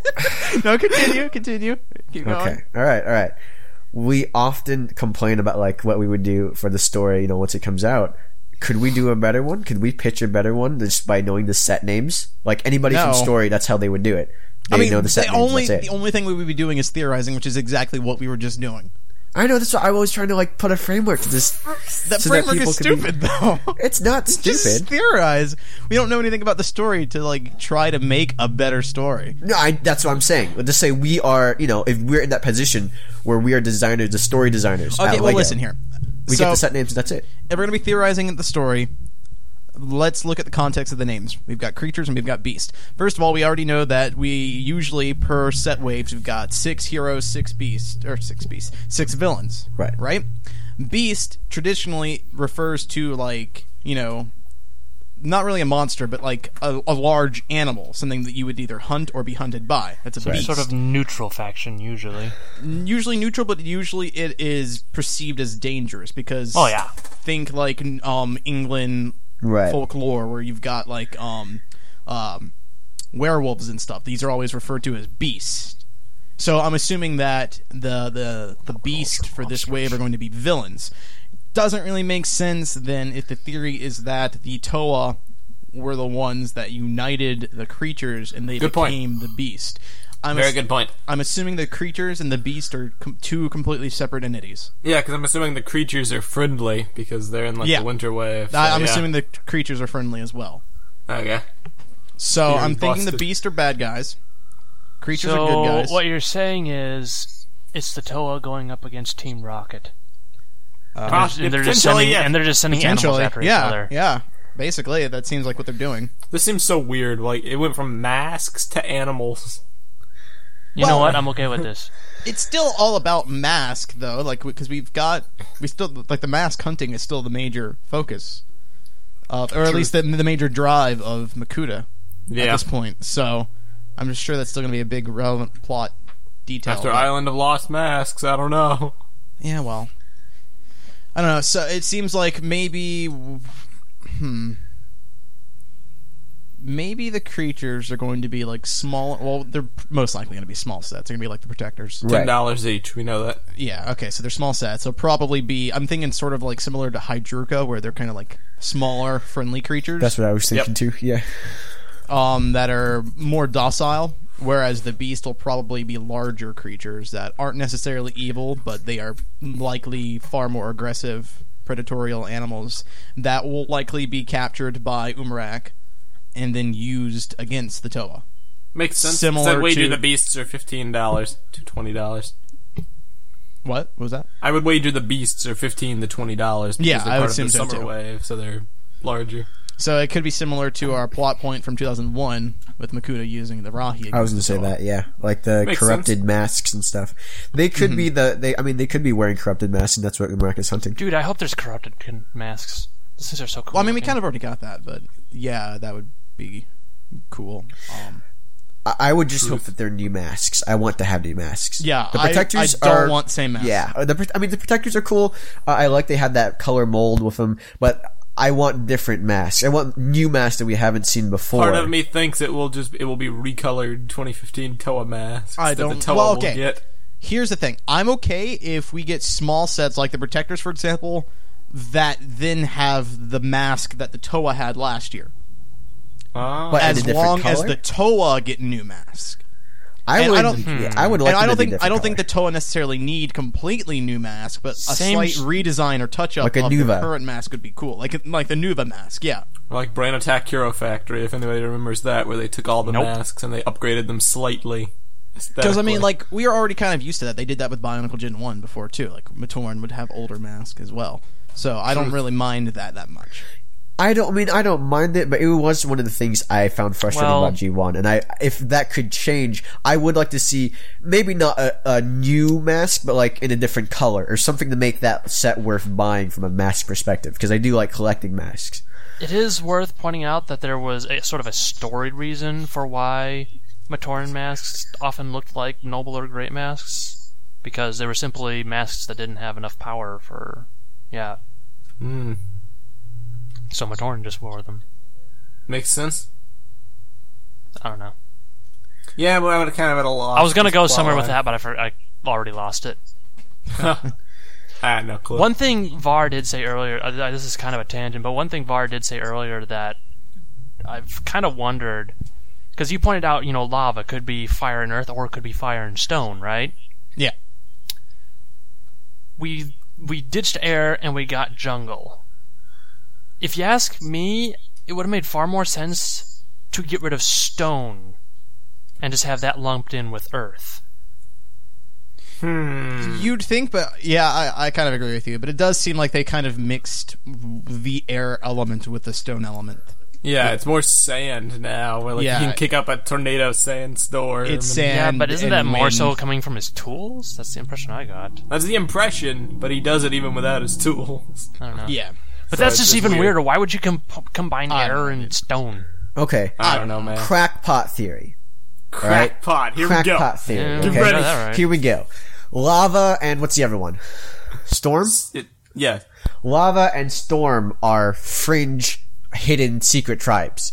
No, continue. Keep going. Okay, alright. We often complain about, what we would do for the story, once it comes out. Could we do a better one? Could we pitch a better one just by knowing the set names? Anybody No. from story, that's how they would do it. They know the set names, that's it. the only thing we would be doing is theorizing, which is exactly what we were just doing. I know, that's why I was trying to, put a framework to this. That so framework people is could be- stupid, though. It's not Just stupid. theorize. We don't know anything about the story to try to make a better story. No, that's what I'm saying. Just say we are, if we're in that position where we are designers, the story designers. Okay, at well, Lego, listen here. We So, get the set names, that's it. if we're going to be theorizing the story, let's look at the context of the names. We've got creatures and we've got beast. First of all, we already know that we usually, per set waves, we've got 6 heroes, 6 beasts, or 6 beasts, 6 villains. Right. Right? Beast traditionally refers to, like, you know, not really a monster, but like a large animal, something that you would either hunt or be hunted by. That's a beast. Sort of neutral faction, usually. Usually neutral, but usually it is perceived as dangerous because think like England folklore where you've got like werewolves and stuff. These are always referred to as beasts. So I'm assuming that the beast for this wave are going to be villains. Doesn't really make sense then if the theory is that the Toa were the ones that united the creatures and they became the beast. Very good point. I'm assuming the creatures and the beast are two completely separate entities. Yeah, because I'm assuming the creatures are friendly because they're in like the winter wave. So, I'm assuming the creatures are friendly as well. Okay. So I'm thinking the beast are bad guys. Creatures are good guys. So what you're saying is it's the Toa going up against Team Rocket. And they're just sending animals after each other. Yeah, basically, that seems like what they're doing. This seems so weird. Like, it went from masks to animals. You know what? I'm okay with this. It's still all about mask, though, like, because we still, like, the mask hunting is still the major focus. Or at least the major drive of Makuta at this point. So, I'm just sure that's still going to be a big relevant plot detail. After Island of Lost Masks, I don't know. Yeah, well, I don't know. So it seems like maybe the creatures are going to be like small. Well, they're most likely going to be small sets. They're going to be like the Protectors. $10 each. We know that. Yeah. Okay. So they're small sets. So probably be. I'm thinking sort of like similar to Hydruka, where they're kind of like smaller, friendly creatures. That's what I was thinking too. Yeah. That are more docile. Whereas the beast will probably be larger creatures that aren't necessarily evil, but they are likely far more aggressive, predatorial animals that will likely be captured by Umarak and then used against the Toa. Makes sense. Similar I'd wager to the beasts are $15 to $20. What was that? I would wager the beasts are $15 to $20 because Yeah, they're I part would of assume the so, summer too. wave, so they're larger. So it could be similar to our plot point from 2001 with Makuta using the Rahi. I was going to say that, yeah, like the Makes corrupted sense. masks and stuff. They could be they could be wearing corrupted masks, and that's what Umarak is hunting. Dude, I hope there's corrupted masks. These things are so cool. Well, I mean, we looking. kind of already got that, but yeah, that would be cool. I would just hope that they're new masks. I want to have new masks. Yeah, the Protectors I don't are, want same masks. Yeah, the Protectors are cool. I like they have that color mold with them, but I want different masks. I want new masks that we haven't seen before. Part of me thinks it will be recolored 2015 Toa masks. I that don't. The Toa Well, will okay. get. Here's the thing. I'm okay if we get small sets like the Protectors, for example, that then have the mask that the Toa had last year. Oh. But in a As different long as color? the Toa get new mask. I And would. I don't- I would like. And I them don't to be think different the color. Toa necessarily need completely new mask, but a Same slight sh- redesign or touch up Like a of the Nuva. current mask would be cool. Like the Nuva mask, yeah. Like Brain Attack Hero Factory, if anybody remembers that, where they took all the Nope. masks and they upgraded them slightly. Because I mean, aesthetically. like we are already kind of used to that. They did that with Bionicle Gen 1 before too. Like Matorn would have older mask as well. So I don't really mind that much. I don't mind it, but it was one of the things I found frustrating Well- about G1. And if that could change, I would like to see maybe not a new mask, but like in a different color or something to make that set worth buying from a mask perspective. Because I do like collecting masks. It is worth pointing out that there was a sort of a storied reason for why Matoran masks often looked like noble or great masks, because they were simply masks that didn't have enough power for, So Matoran just wore them. Makes sense. I don't know. Yeah, but I would kind of at a loss. I was gonna go Plot somewhere with line. that, but I already lost it. I had no clue. One thing Var did say earlier, this is kind of a tangent, but one thing Var did say earlier that I've kind of wondered, because you pointed out, lava could be fire and earth, or it could be fire and stone, right? Yeah. We ditched air and we got jungle. If you ask me, it would have made far more sense to get rid of stone and just have that lumped in with earth. You'd think, but yeah, I kind of agree with you. But it does seem like they kind of mixed the air element with the stone element. Yeah, it's more sand now. Where like Yeah. you can kick up a tornado sandstorm. It's and- sand. Yeah, but isn't and that more wind. so coming from his tools? That's the impression I got. That's the impression, but he does it even without his tools. I don't know. Yeah. But So that's it's just just even weird. weirder. Why would you combine I air don't and stone? Okay. I don't know, man. Crackpot theory. Crackpot. Here we go. Crackpot theory. Yeah, okay. get ready. All right. Here we go. Lava and what's the other one? Storm? Yeah. Lava and Storm are fringe, hidden, secret tribes.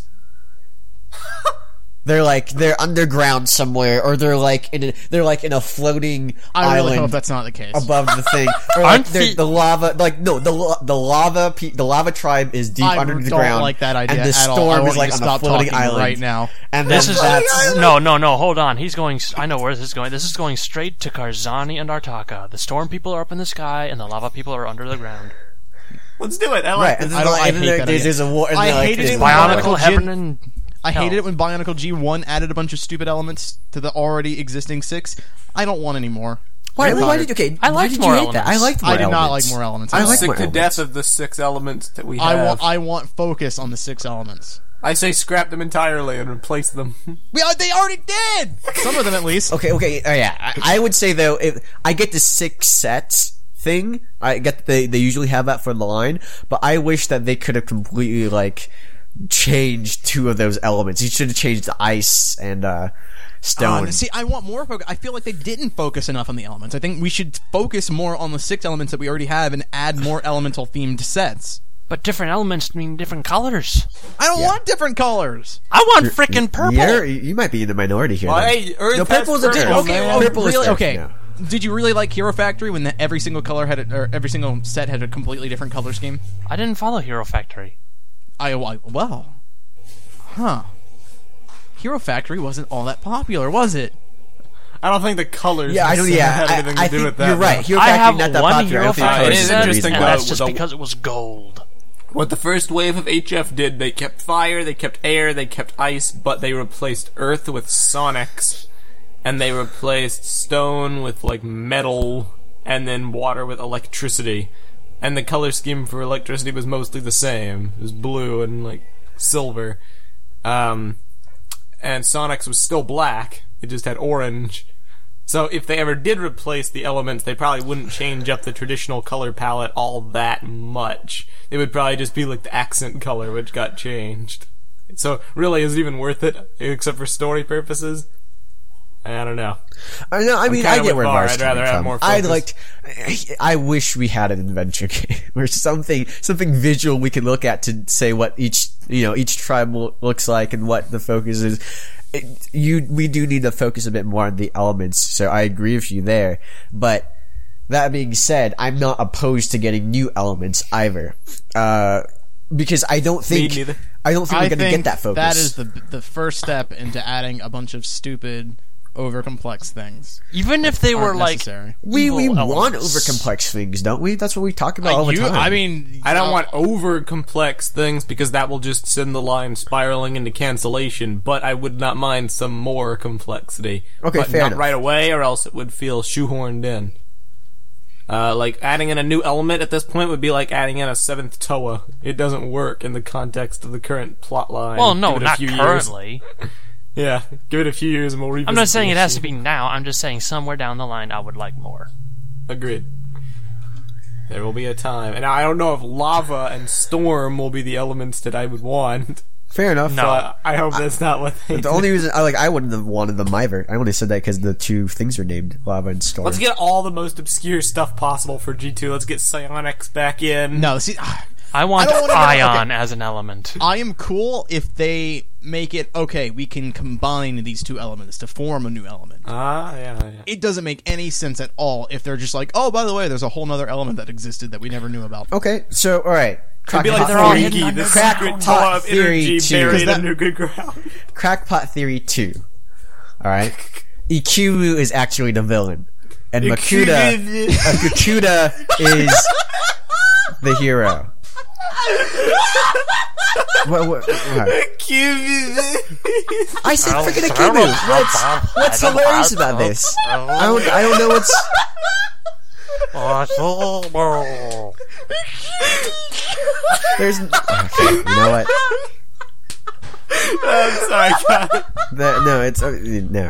They're underground somewhere, or they're like in a floating I really island hope that's not the case. above the thing. Or Aren't like the- the lava, like no, the lava tribe is deep I under the don't ground. like that idea and the at all. I storm want is you like to on a stop floating talking island right now. And This then is that's no. Hold on. He's going. I know where this is going. This is going straight to Karzani and Artaka. The storm people are up in the sky, and the lava people are under the ground. Let's do it. I like right. this. And then I don't- I and then hate that there's a war. And I then, like, hated there's it when lava. Bionicle Bionicle heaven Jin- and I hated hell. it when Bionicle G1 added a bunch of stupid elements to the already existing 6. I don't want any more. Why I'm why tired. did okay? I why liked did more you hate that? I elements. liked more I did not elements. like more elements. I I'm like Sick more to elements. death of the 6 elements that we have. I want focus on the 6 elements. I say scrap them entirely and replace them. They already did! Some of them at least. Okay, yeah. I would say though, if I get the 6 sets thing, I get they usually have that for the line, but I wish that they could have completely like changed 2 of those elements. You should have changed the ice and stone. See, I want more focus. I feel like they didn't focus enough on the elements. I think we should focus more on the 6 elements that we already have and add more elemental themed sets. But different elements mean different colors. I don't want different colors. I want frickin' purple. You might be in the minority here. Well, then. hey, Earth No, has purple is a purple, different. man. Purple is really? different, Okay. yeah. Did you really like Hero Factory when every single color had or every single set had a completely different color scheme? I didn't follow Hero Factory. Well, Hero Factory wasn't all that popular, was it? I don't think the colors Yeah, I don't. Yeah, have anything I to do think with that. you're right. though. Hero I Factory have not that one popular. I Hero don't think Factory colors It is the interesting, reason and why. though, that's just with the- because it was gold. What the first wave of HF did, they kept fire, they kept air, they kept ice, but they replaced earth with sonics, and they replaced stone with like metal, and then water with electricity. And the color scheme for electricity was mostly the same. It was blue and like silver. And Sonics was still black. It just had orange. So if they ever did replace the elements, they probably wouldn't change up the traditional color palette all that much. It would probably just be like the accent color which got changed. So really, is it even worth it, except for story purposes? I don't know. I know. I mean, kinda I get with where Var. Var's I'd rather coming have from. more I'd focus. I wish we had an adventure game or something visual we could look at to say what each tribe looks like and what the focus is. We do need to focus a bit more on the elements. So I agree with you there. But that being said, I'm not opposed to getting new elements either. Because I don't think neither. we're going to get that focus. That is the first step into adding a bunch of stupid, over-complex things. Even if they were Aren't like necessary. we evil want elements. over complex things, don't we? That's what we talk about all the time. I mean, I don't want over complex things because that will just send the line spiraling into cancellation, but I would not mind some more complexity. Okay, but fair not enough. right away or else it would feel shoehorned in. Like adding in a new element at this point would be like adding in a 7th Toa. It doesn't work in the context of the current plot line. well, no, Give it a not few years. currently. Yeah, give it a few years and we'll revisit I'm not saying the it has to issue. be now. I'm just saying somewhere down the line I would like more. Agreed. There will be a time. And I don't know if lava and storm will be the elements that I would want. Fair enough. No. But I hope that's not what they The do. only reason I wouldn't have wanted them either. I only said that because the 2 things are named lava and storm. Let's get all the most obscure stuff possible for G2. Let's get Psionics back in. no. See, I want don't wanna know- Ion as an element. I am cool if they make it okay. We can combine these 2 elements to form a new element. Yeah. It doesn't make any sense at all if they're just like, oh, by the way, there's a whole nother element that existed that we never knew about. Okay, so alright. Could be like they're all Freaky, hidden the under secret Crackpot Toa of Theory energy 2. buried 'Cause that- underground. Crackpot Theory 2. Alright? Ikiru is actually the villain. And Makuta is the hero. What? I said freaking Akimu. What's hilarious about this? I don't know what's. There's. Okay, you know what? I'm sorry, God. No, it's no.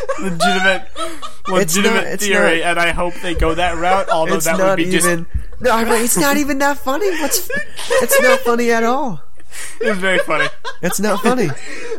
Legitimate theory, and I hope they go that route. Although It's that not would be even. No, I'm like, it's not even that funny. It's not funny at all. it's very funny. It's not funny.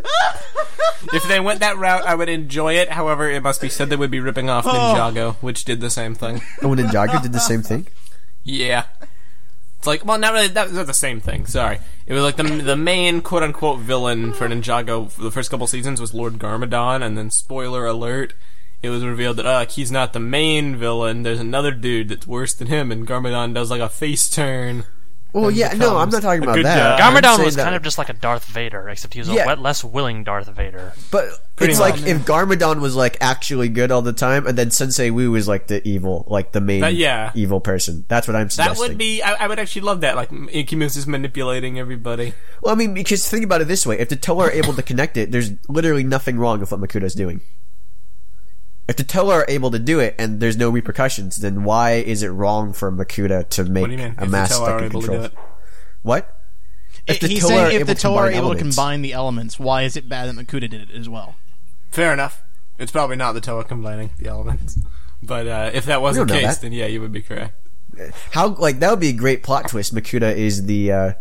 If they went that route, I would enjoy it. However, it must be said they would be ripping off Ninjago, which did the same thing. Oh, Ninjago did the same thing. Yeah. It's like, well, not really, that was the same thing, sorry. It was like the main quote-unquote villain for Ninjago for the first couple seasons was Lord Garmadon, and then, spoiler alert, it was revealed that, he's not the main villain, there's another dude that's worse than him, and Garmadon does like a face turn. Well, yeah, no, I'm not talking a about good that. guy. I'm Garmadon saying was that- kind of just like a Darth Vader, except he was Yeah. a less willing Darth Vader. But Pretty it's much. like if Garmadon was like actually good all the time, and then Sensei Wu was like the evil, like the main yeah. evil person. That's what I'm suggesting. That would be, I would actually love that, like, Ikimu's just manipulating everybody. Well, I mean, because think about it this way: if the Toa are able to connect it, there's literally nothing wrong with what Makuda's doing. If the Toa are able to do it and there's no repercussions, then why is it wrong for Makuda to make What do you mean? a If the mask Toa that are can able to control? do it? What? If the He's Toa saying if the to Toa are combine able to elements- combine the elements, why is it bad that Makuda did it as well? Fair enough. It's probably not the Toa combining the elements. But, if that was We the don't know case, that. then yeah, you would be correct. How like that would be a great plot twist. Makuda is the,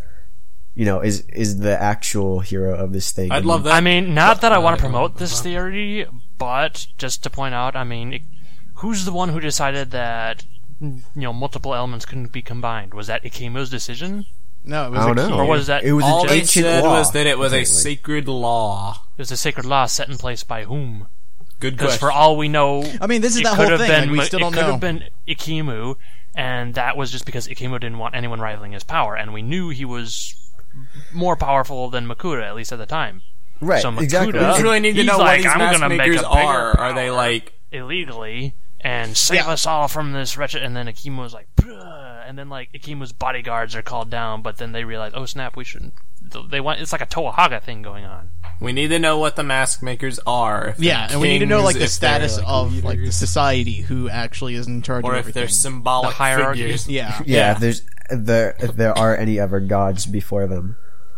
is the actual hero of this thing. I'd love that. I mean, not that I want to promote this theory, but just to point out, I mean, who's the one who decided that multiple elements couldn't be combined? Was that Ikimu's decision? No, it was I don't a know. Or was that It was All an they ancient said law, was that it was a apparently. sacred law. It was a sacred law set in place by whom? Good Because question. for all we know, I mean, this is it that could whole have thing. been Like, we still don't it could know. have been Ikimu, and that was just because Ikimu didn't want anyone rivaling his power, and we knew he was more powerful than Makuda, at least at the time. Right, So Makuda, exactly. We just really need to he's know like, what these I'm mask gonna make makers a bigger are. Are they power like... illegally and save Yeah. us all from this wretched? And then Ikimu was like, "Bruh," and then like Ikimu's bodyguards are called down, but then they realize, oh snap, we shouldn't. They want it's like a Toahaga thing going on. We need to know what the mask makers are. If they're Yeah, and we need to know kings, like the if they're, status like, of like the leaders, society who actually is in charge or of if everything. they're symbolic The hierarchy. figures. Yeah. Yeah, if there are any other gods before them.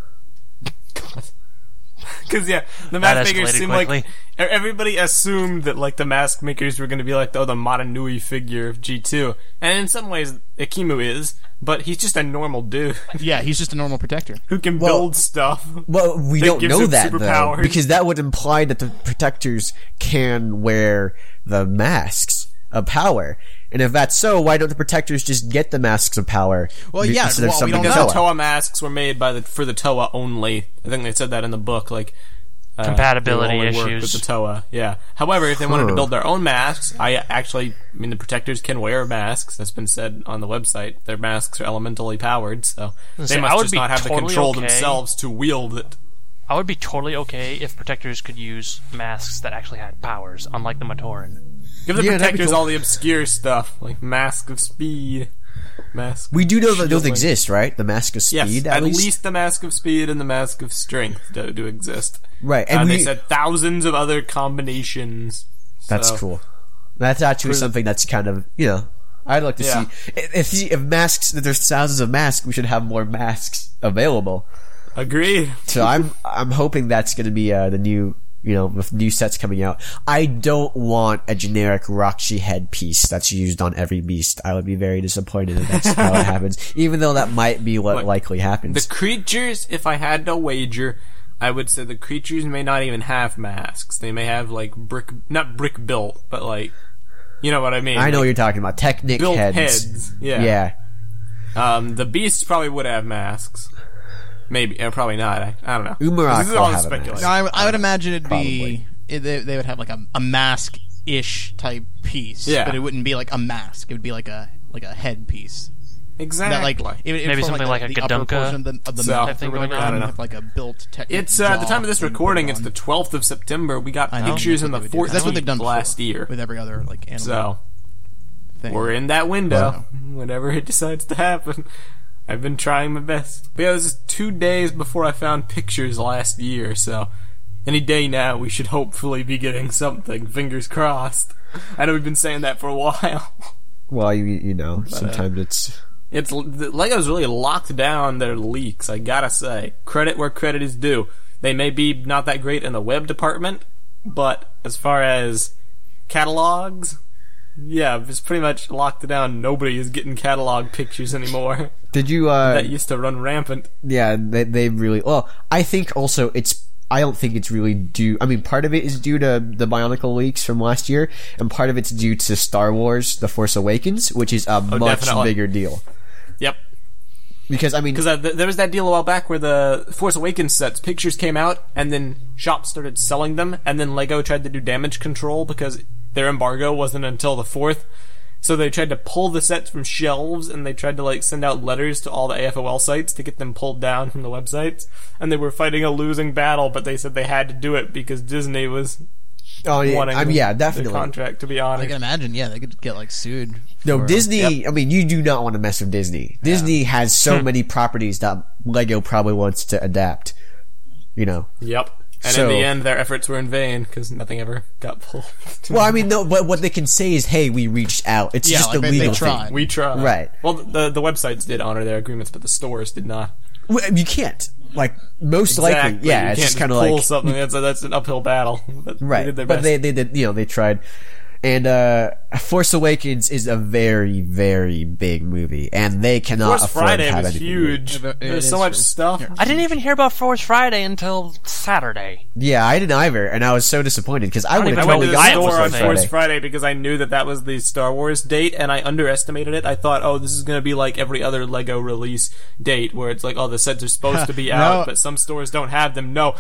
Because the That mask makers escalated seem quickly. like everybody assumed that like the mask makers were going to be like the Madanui figure of G2, and in some ways Ikimu is, but he's just a normal dude Yeah, he's just a normal protector. who can Well- build stuff. Well, we That don't gives know him that though, superpowers. because that would imply that the protectors can wear the masks of power. And if that's so, why don't the protectors just get the masks of power? Well, yeah, instead of well, we summoning don't Because know. the Toa? Toa masks were made for the Toa only. I think they said that in the book, like Compatibility they only work issues. with the Toa. Yeah. However, if they wanted to Huh. build their own masks, I mean, the protectors can wear masks. That's been said on the website. Their masks are elementally powered, so they say, I must would just be not have the totally control okay. themselves to wield it. I would be totally okay if protectors could use masks that actually had powers, unlike the Matoran. Give the Yeah, that'd be protectors cool. all the obscure stuff, like Mask of Speed, Mask. We do know that those Shielding. exist, right? The Mask of Yes, Speed, at least the Mask of Speed and the Mask of Strength do exist. Right, And and they said thousands of other combinations. that's So, cool. That's actually something that's kind of, I'd like to Yeah. see if masks, that there's thousands of masks, we should have more masks available. Agreed. So I'm hoping that's going to be the new, with new sets coming out. I don't want a generic Roxy headpiece that's used on every beast. I would be very disappointed if that's how it happens, even though that might be what Look, likely happens. The creatures, if I had to wager, I would say the creatures may not even have masks. They may have like not brick built, but like, you know what I mean? I know what like you're talking about. Technic built heads. heads. Yeah. Yeah. The beasts probably would have masks. Maybe, probably not. I don't know. Umarak This is will all have a speculation. mask. No, I would imagine it'd Probably. be they would have like a mask-ish type piece, Yeah. but it wouldn't be like a mask. It would be like a head piece. Exactly. That like it would Maybe form, something like a the upper Gadunka portion of the So, mouth type thing or going whatever, on. I don't know. have like a built technic. It's at the time of this recording. It's the 12th of September. We got I know. pictures in the That's what they would do. That's what they've 14th done last before year. with every other like animal So thing. we're in that window. Whenever it decides to happen. I've been trying my best. But yeah, this is 2 days before I found pictures last year, so any day now we should hopefully be getting something. Fingers crossed. I know we've been saying that for a while. Well, sometimes Lego's really locked down their leaks, I gotta say. Credit where credit is due. They may be not that great in the web department, but as far as catalogs, yeah, it's pretty much locked down. Nobody is getting catalog pictures anymore. Did you? That used to run rampant. Yeah, they really. Well, I think also I don't think it's really due. I mean, part of it is due to the Bionicle leaks from last year, and part of it's due to Star Wars: The Force Awakens, which is a much definitely. bigger deal. Yep. Because I mean, there was that deal a while back where the Force Awakens sets pictures came out, and then shops started selling them, and then Lego tried to do damage control because their embargo wasn't until the 4th. So they tried to pull the sets from shelves, and they tried to send out letters to all the AFOL sites to get them pulled down from the websites. And they were fighting a losing battle, but they said they had to do it because Disney was wanting definitely the contract to be I honored. can imagine, yeah, they could get sued. No, for- Disney. Yep. I mean, you do not want to mess with Disney. Disney has so many properties that Lego probably wants to adapt. You know. Yep. And So- in the end, their efforts were in vain because nothing ever got pulled. Well, I mean, no, but what they can say is, "Hey, we reached out." It's Yeah, just like a they legal tried. thing. We tried. Right. Well, the websites did honor their agreements, but the stores did not. Well, you can't. Like most likely, Exactly. yeah. You It's can't just kind of pull like something. That's an uphill battle. But right. They did their But best. they did. They tried. And Force Awakens is a very, very big movie, and they cannot Force afford Friday to have was anything huge. It There's is so much true. stuff. I didn't even hear about Force Friday until Saturday. Yeah, I didn't either, and I was so disappointed because I would even have I went totally to the I gone was store for on a Force Friday. Friday because I knew that was the Star Wars date, and I underestimated it. I thought, oh, this is going to be like every other Lego release date, where it's like, oh, the sets are supposed to be out, No. but some stores don't have them. No,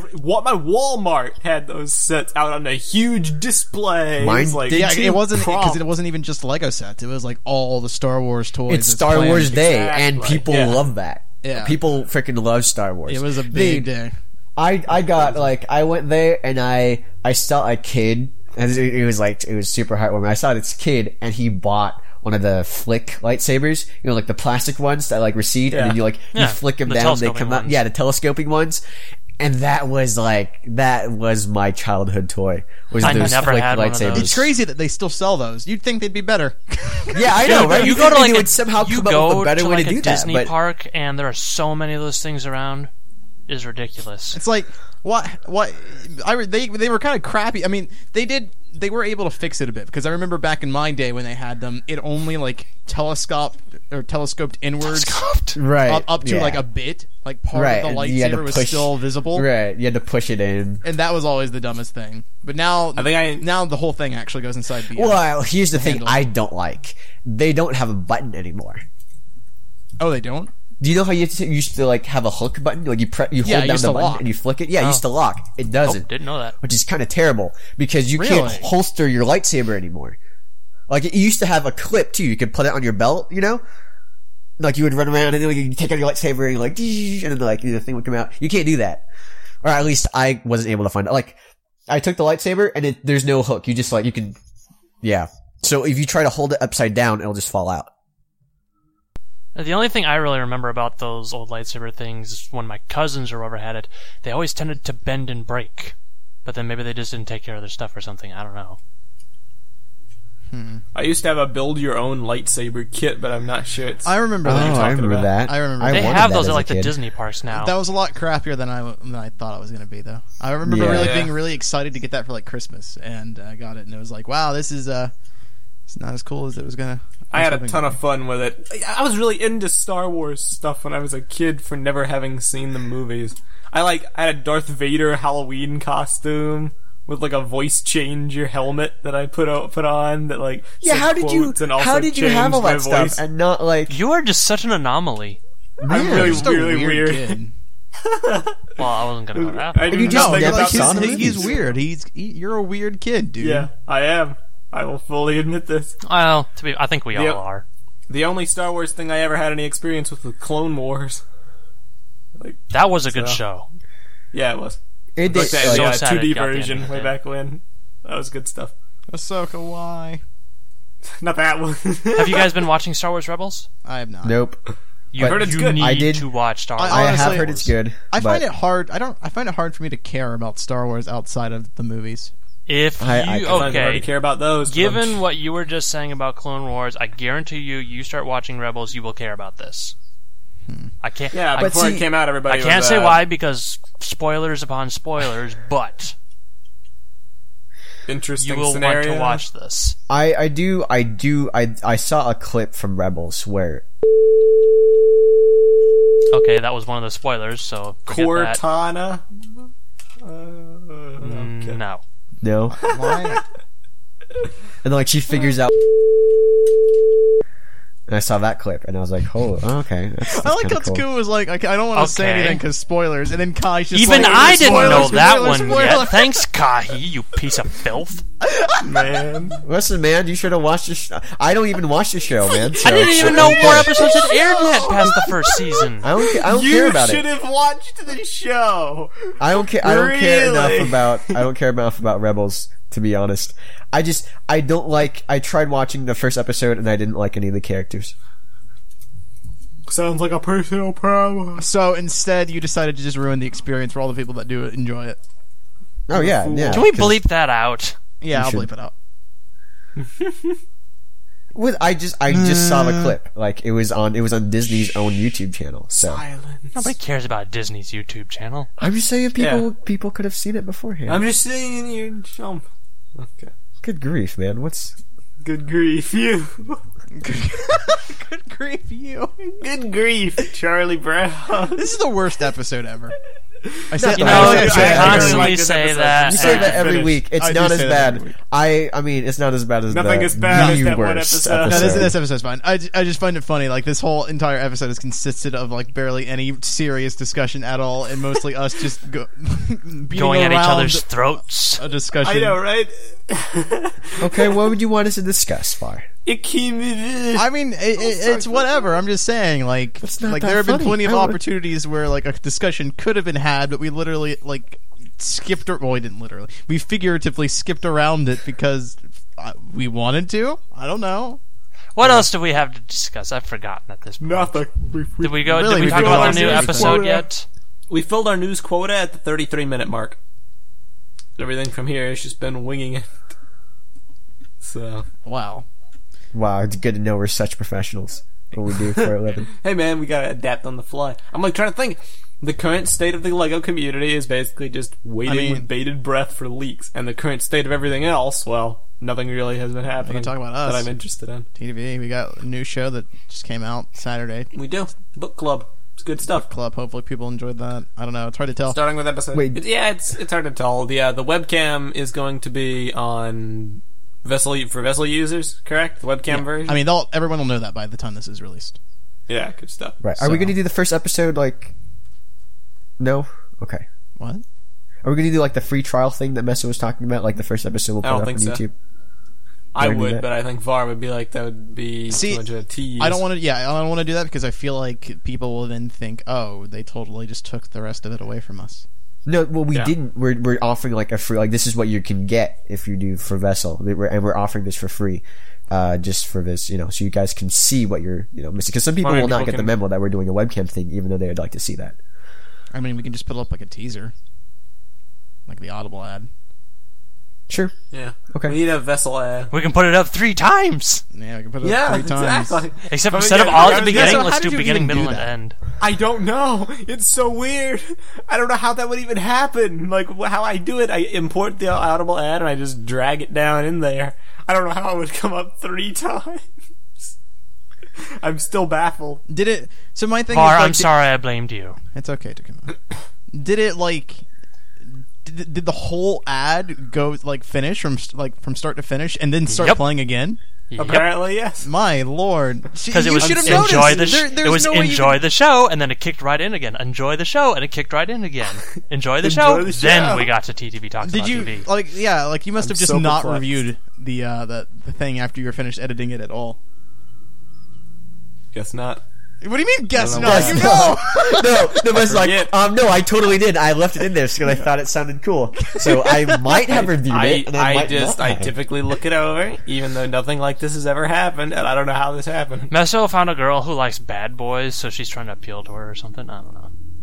my Walmart had those sets out on a huge display. Mine It was like did Yeah, too. it wasn't because prop. it wasn't even just Lego sets. It was like all the Star Wars toys. It's that's Star planned. Wars Day, and Exactly, people yeah. love that. Yeah. People freaking love Star Wars. It was a big They- day. I got I went there and I saw a kid, and it was super heartwarming. I saw this kid and he bought one of the flick lightsabers, like the plastic ones that recede, and then you Yeah, flick them the down, they telescoping come out. ones. Yeah, the telescoping ones. And that was my childhood toy. Was I those never flick had one of lightsabers? those. It's crazy that they still sell those. You'd think they'd be better. Yeah, I know, right? You You'd go to think like they a, would somehow you come up go with a better to way like to do a Disney that, but park, and there are so many of those things around. It is ridiculous. It's like what they were kind of crappy. I mean, they were able to fix it a bit because I remember back in my day when they had them, it only telescoped inwards right up to yeah. like a bit, like part Right, of the and you had to lightsaber was push- still visible. Right, you had to push it in. And that was always the dumbest thing. But now, I think now the whole thing actually goes inside the. Well, here's the thing handle. I don't like. They don't have a button anymore. Oh, they don't. Do you know how you used to have a hook button? Like you Yeah, hold it down used the to button lock. and you flick it? Yeah, it used to lock. It Oh, doesn't. didn't know that. Which is kind of terrible because you Really? can't holster your lightsaber anymore. Like it used to have a clip too. You could put it on your belt, Like you would run around and then you take out your lightsaber and and then the thing would come out. You can't do that. Or at least I wasn't able to find it. Like I took the lightsaber and there's no hook. You just you can, yeah. So if you try to hold it upside down, it'll just fall out. The only thing I really remember about those old lightsaber things is when my cousins or whoever had it, they always tended to bend and break. But then maybe they just didn't take care of their stuff or something. I don't know. I used to have a build-your-own lightsaber kit, but I'm not sure it's... I remember Oh, that. you're I talking remember about. that. I remember They wanted have that those as at a like the kid. Disney parks now. That was a lot crappier than I thought it was going to be, though. I remember Yeah. being really excited to get that for Christmas, and I got it, and it was like, wow, this is it's not as cool as it was going to. I had a ton of fun with it. I was really into Star Wars stuff when I was a kid for never having seen the movies. I had a Darth Vader Halloween costume with a voice changer helmet that I put on that Yeah, said how did you? quotes and also How did you have all changed that my stuff voice. and not You are just such an anomaly. I'm really, Just a really weird. kid. Well, I wasn't going to go that I far. do you just nothing never about saw this. the he's movies. weird. You're a weird kid, dude. Yeah, I am. I will fully admit this. Well, I think we all Yep. are. The only Star Wars thing I ever had any experience with was Clone Wars. That was a good So- show. Yeah, it was. It Like that so sad it 2D got the version ending way it back when. That was good stuff. Ahsoka, why? Not that one. Have you guys been watching Star Wars Rebels? I have not. Nope. You heard it's you good. need I did- to watch Star I Wars. I have honestly- heard it's good. I but find it hard. I find it hard for me to care about Star Wars outside of the movies. If I you kinda I already okay, care about those. but I'm- given what you were just saying about Clone Wars, I guarantee you start watching Rebels, you will care about this. I can't. Yeah, But before see, it came out, everybody. I can't was, say why because spoilers upon spoilers, but Interesting you will scenario. want to watch this. I saw a clip from Rebels where Okay, that was one of the spoilers, so forget that. Cortana. Okay. No. no, Why? and like she figures out. And I saw that clip, and I was like, "Oh, okay." That's I like kinda how Taku was like, I don't want to say Okay. anything because spoilers, and then Kai's just Even like, I didn't spoilers, know that spoilers, one spoilers. yet. Thanks, Kahi, you piece of filth. Man. Listen, man, you should have watched the I don't even watch the show, man. So I didn't even know more episodes had aired yet past the first season. I don't care You about should it. have watched the show. I don't care. I don't care Really? enough about Rebels, to be honest. I don't like. I tried watching the first episode, and I didn't like any of the characters. Sounds like a personal problem. So instead, you decided to just ruin the experience for all the people that do enjoy it. Oh yeah, yeah. Can we 'cause bleep that out? Yeah, You I'll should. bleep it out. I just saw the clip. Like it was on Disney's own YouTube channel. So Silence. Nobody cares about Disney's YouTube channel. I'm just saying, people could have seen it beforehand. I'm just saying you jump. Okay. Good grief, man. What's Good grief, you. Good grief, you. Good grief, Charlie Brown. This is the worst episode ever. I said, You know, I you say that every constantly week. say that. You say that every Finish. week. It's I do not as say that every bad. week. I mean, it's not as bad as Nothing the as bad as that one worst episode. No, this episode's fine. I just find it funny. Like, this whole entire episode has consisted of, like, barely any serious discussion at all, and mostly us just beating Going at each around other's throats. a discussion. I know, right? Okay, what would you want us to discuss, Far? I mean, it's whatever. I'm just saying, like, That's not that there have been funny. plenty of I would- opportunities where, like, a discussion could have been had, but we literally, like, skipped. Well, we didn't literally. We figuratively skipped around it because we wanted to. I don't know. What else do we have to discuss? I've forgotten at this point. Nothing. Did we go? Really, Did we we talk filled about our the new news episode quota. yet? We filled our news quota at the 33-minute mark. Everything from here has just been winging it. So, Wow. Wow, it's good to know we're such professionals. What we do for a living. hey man, we gotta adapt on the fly. I'm like trying to think. The current state of the LEGO community is basically just waiting with bated breath for leaks, and the current state of everything else, well, nothing really has been happening talk about us. that I'm interested in. TDV, we got a new show that just came out Saturday. We do. Book club. It's good stuff. Club. Hopefully, people enjoyed that. I don't know. It's hard to tell. Starting with episode. Wait. It's hard to tell. The webcam is going to be on Vessel users, correct? The webcam version. I mean, everyone will know that by the time this is released. yeah, good stuff. Right. Are we So- going to do the first episode, like... No? Okay. What? Are we going to do, like, the free trial thing that Messa was talking about? Like, the first episode we'll I put don't up on think so. YouTube? I Don't do would, that. but I think VAR would be like that would be See, too much of a tease. I don't want to. Yeah, I don't want to do that because I feel like people will then think, "Oh, they totally just took the rest of it away from us." No, well, we Yeah. didn't. We're offering, like, a free... Like, this is what you can get if you do for Vessel. And we're offering this for free. Just for this, so you guys can see what you're, missing. Because some people Well, I mean, will not people get the can- memo that we're doing a webcam thing, even though they would like to see that. I mean, we can just put up like a teaser, like the Audible ad. Sure. Yeah. Okay. We need a Vessel ad. We can put it up 3 times. Yeah, we can put it Yeah, up 3 times. exactly. Except But instead of yeah, all yeah, at the yeah, beginning, so how let's did do you beginning, even do middle, and that? end. I don't know. It's so weird. I don't know how that would even happen. Like, how I do it, I import the Audible ad and I just drag it down in there. I don't know how it would come up 3 times. I'm still baffled. Did it? So my thing Var, is, like, I'm sorry I blamed you. It's okay to come out. Did it like? Did the whole ad go like finish from start to finish and then start Yep. playing again? Yep. Apparently, yes. My lord! Because it You was should have enjoy the noticed. There's it was no way you enjoy the show, and then it kicked right in again. Enjoy the show, and it kicked right in again. Enjoy the show. Enjoy the show. Then we got to TTV Talks Did About you TV. like? Yeah, like you must have just so not perplexed. reviewed the thing after you were finished editing it at all. Guess not. What do you mean? Guess don't know not. what You happened. know. No, it's like, Forget. no, I totally did. I left it in there because I thought it sounded cool. So I might have reviewed it, and I might not I have. typically look it over, even though nothing like this has ever happened, and I don't know how this happened. Meso found a girl who likes bad boys, so she's trying to appeal to her or something. I don't know.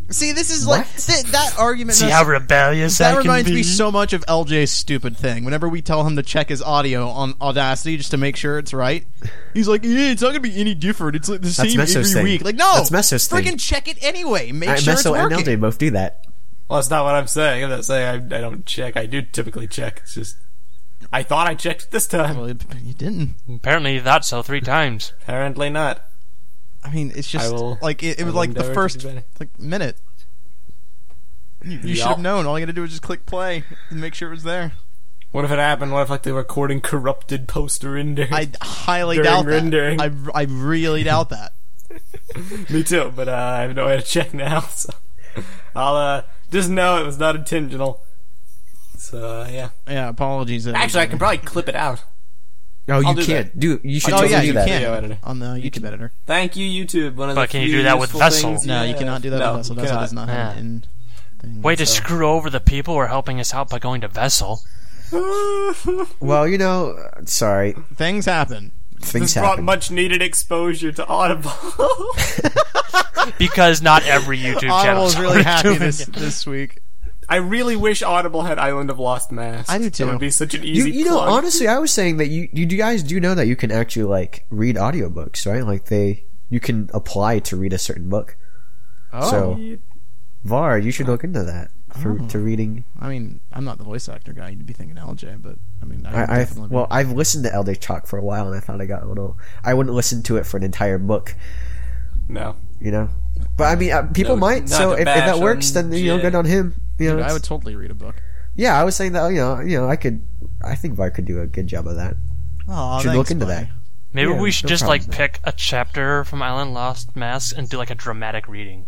See, this is like that argument. See how rebellious I That can reminds be? me so much of LJ's stupid thing. Whenever we tell him to check his audio on Audacity just to make sure it's right, he's like, "Yeah, it's not gonna be any different. It's like the same Messo's every thing. week." Like, no, That's Messo's thing. freaking check it anyway. Make sure it's Meso and working. LJ both do that. Well, that's not what I'm saying. I'm not saying I don't check. I do typically check. It's just I thought I checked this time. Well, you didn't. Apparently you thought so 3 times. Apparently not. I mean, it's just like it was I will like the endeavor to first do better. minute. You should have known. All you had to do was just click play and make sure it was there. What if it happened? What if like the recording corrupted post-render? I highly During doubt rendering. that. I really doubt that. Me too, but I have no way to check now, so I'll just know it was not intentional. So yeah. Yeah, apologies. Actually, I can probably clip it out. No, I'll you do can't. You should Oh totally yeah, do you that. Video editor. can on the YouTube editor. Thank you, YouTube. One of But the can you few do that with useful Vessel? things No, you have. cannot do that No, with Vessel. you Vessel cannot. does not have Yeah. an in thing. Way to So- screw over the people who are helping us out by going to Vessel. Well, sorry. Things happen. Things This brought happen. much needed exposure to Audible. Because not every YouTube channel Audible is is really happy doing this it. this week. I really wish Audible had Island of Lost Masks. I do too. That would be such an easy You know, plug. honestly, I was saying that you guys do know that you can actually like read audiobooks, right? Like you can apply to read a certain book. Oh, So, Var, you should look into that to reading. I mean, I'm not the voice actor guy. You'd be thinking LJ, but I mean, I've listened to LJ talk for a while, and I thought I got a little. I wouldn't listen to it for an entire book, No. you know. But I mean, people No, might. not So to if bash that works, on then Jay. good on him. You know, I it's- would totally read a book. yeah, I was saying that. I could. I think Var could do a good job of that. Oh, Should look into that. Maybe Yeah, we should no just problem. pick a chapter from Island Lost Masks and do like a dramatic reading.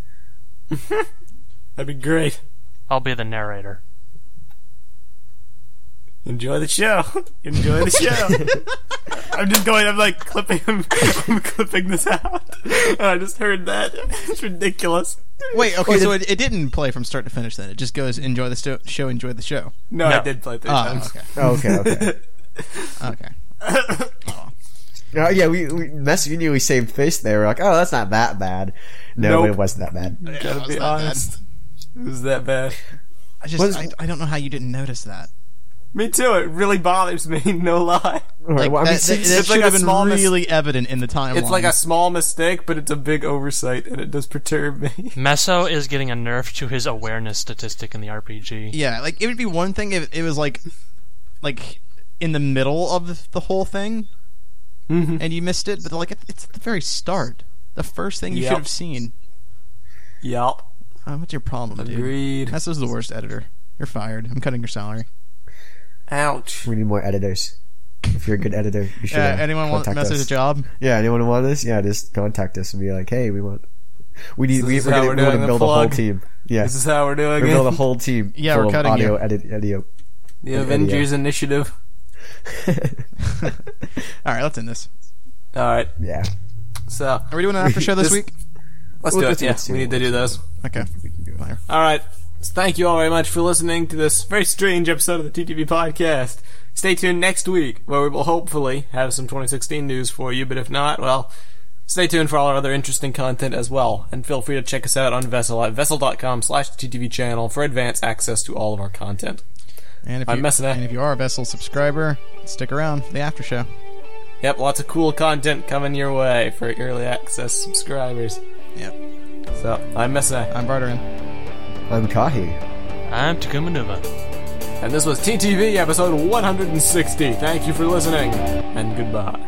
That'd be great. I'll be the narrator. Enjoy the show. Enjoy the show. I'm like clipping I'm clipping this out. And I just heard that. It's ridiculous. Wait, okay, so it didn't play from start to finish. Then it just goes enjoy the show, enjoy the show. No, I No. did play 3 Oh, times. okay, Okay. okay. Yeah, we nearly saved face there. We're like, oh, that's not that bad. No, Nope. it wasn't that bad. Gotta was be that honest. It was that bad. I don't know how you didn't notice that. Me too. It really bothers me. No lie. All right, Like, well, I mean, that since- it's should like have a been small really evident in the timeline. It's like a small mistake, but it's a big oversight, and it does perturb me. Meso is getting a nerf to his awareness statistic in the RPG. Yeah, like it would be one thing if it was like in the middle of the whole thing, and you missed it. But like it's at the very start, the first thing you Yep. should have seen. Yup. What's your problem, dude? Agreed. This is the worst editor. You're fired. I'm cutting your salary. Ouch. we need more editors. If you're a good editor, you should. Anyone want contact message us. a job? Yeah, anyone want this? Yeah, just contact us and be like, hey, we want. We This is how we're want doing to the build a whole plug. team. Yeah, This is how we're doing we it. build a whole team. Yeah, full we're of cutting audio, you. edit. The Avengers Initiative. All right, let's end this. Alright, Yeah. so Are we doing an after show this This- week? let's Well, do let's it. do Yeah, it soon. we need to do those. Okay. Fire. Alright, so thank you all very much for listening to this very strange episode of the TTV podcast. Stay tuned next week, where we will hopefully have some 2016 news for you, but if not, well, stay tuned for all our other interesting content as well, and feel free to check us out on Vessel at vessel.com/TTV channel for advanced access to all of our content. And if I'm you, messing up. and if you are a Vessel subscriber, stick around for the after show. Yep, lots of cool content coming your way for early access subscribers. Yep. So, I'm Messa, I'm Barterin. I'm Kahi. I'm Takuma Nuva. and this was TTV episode 160. Thank you for listening, and goodbye.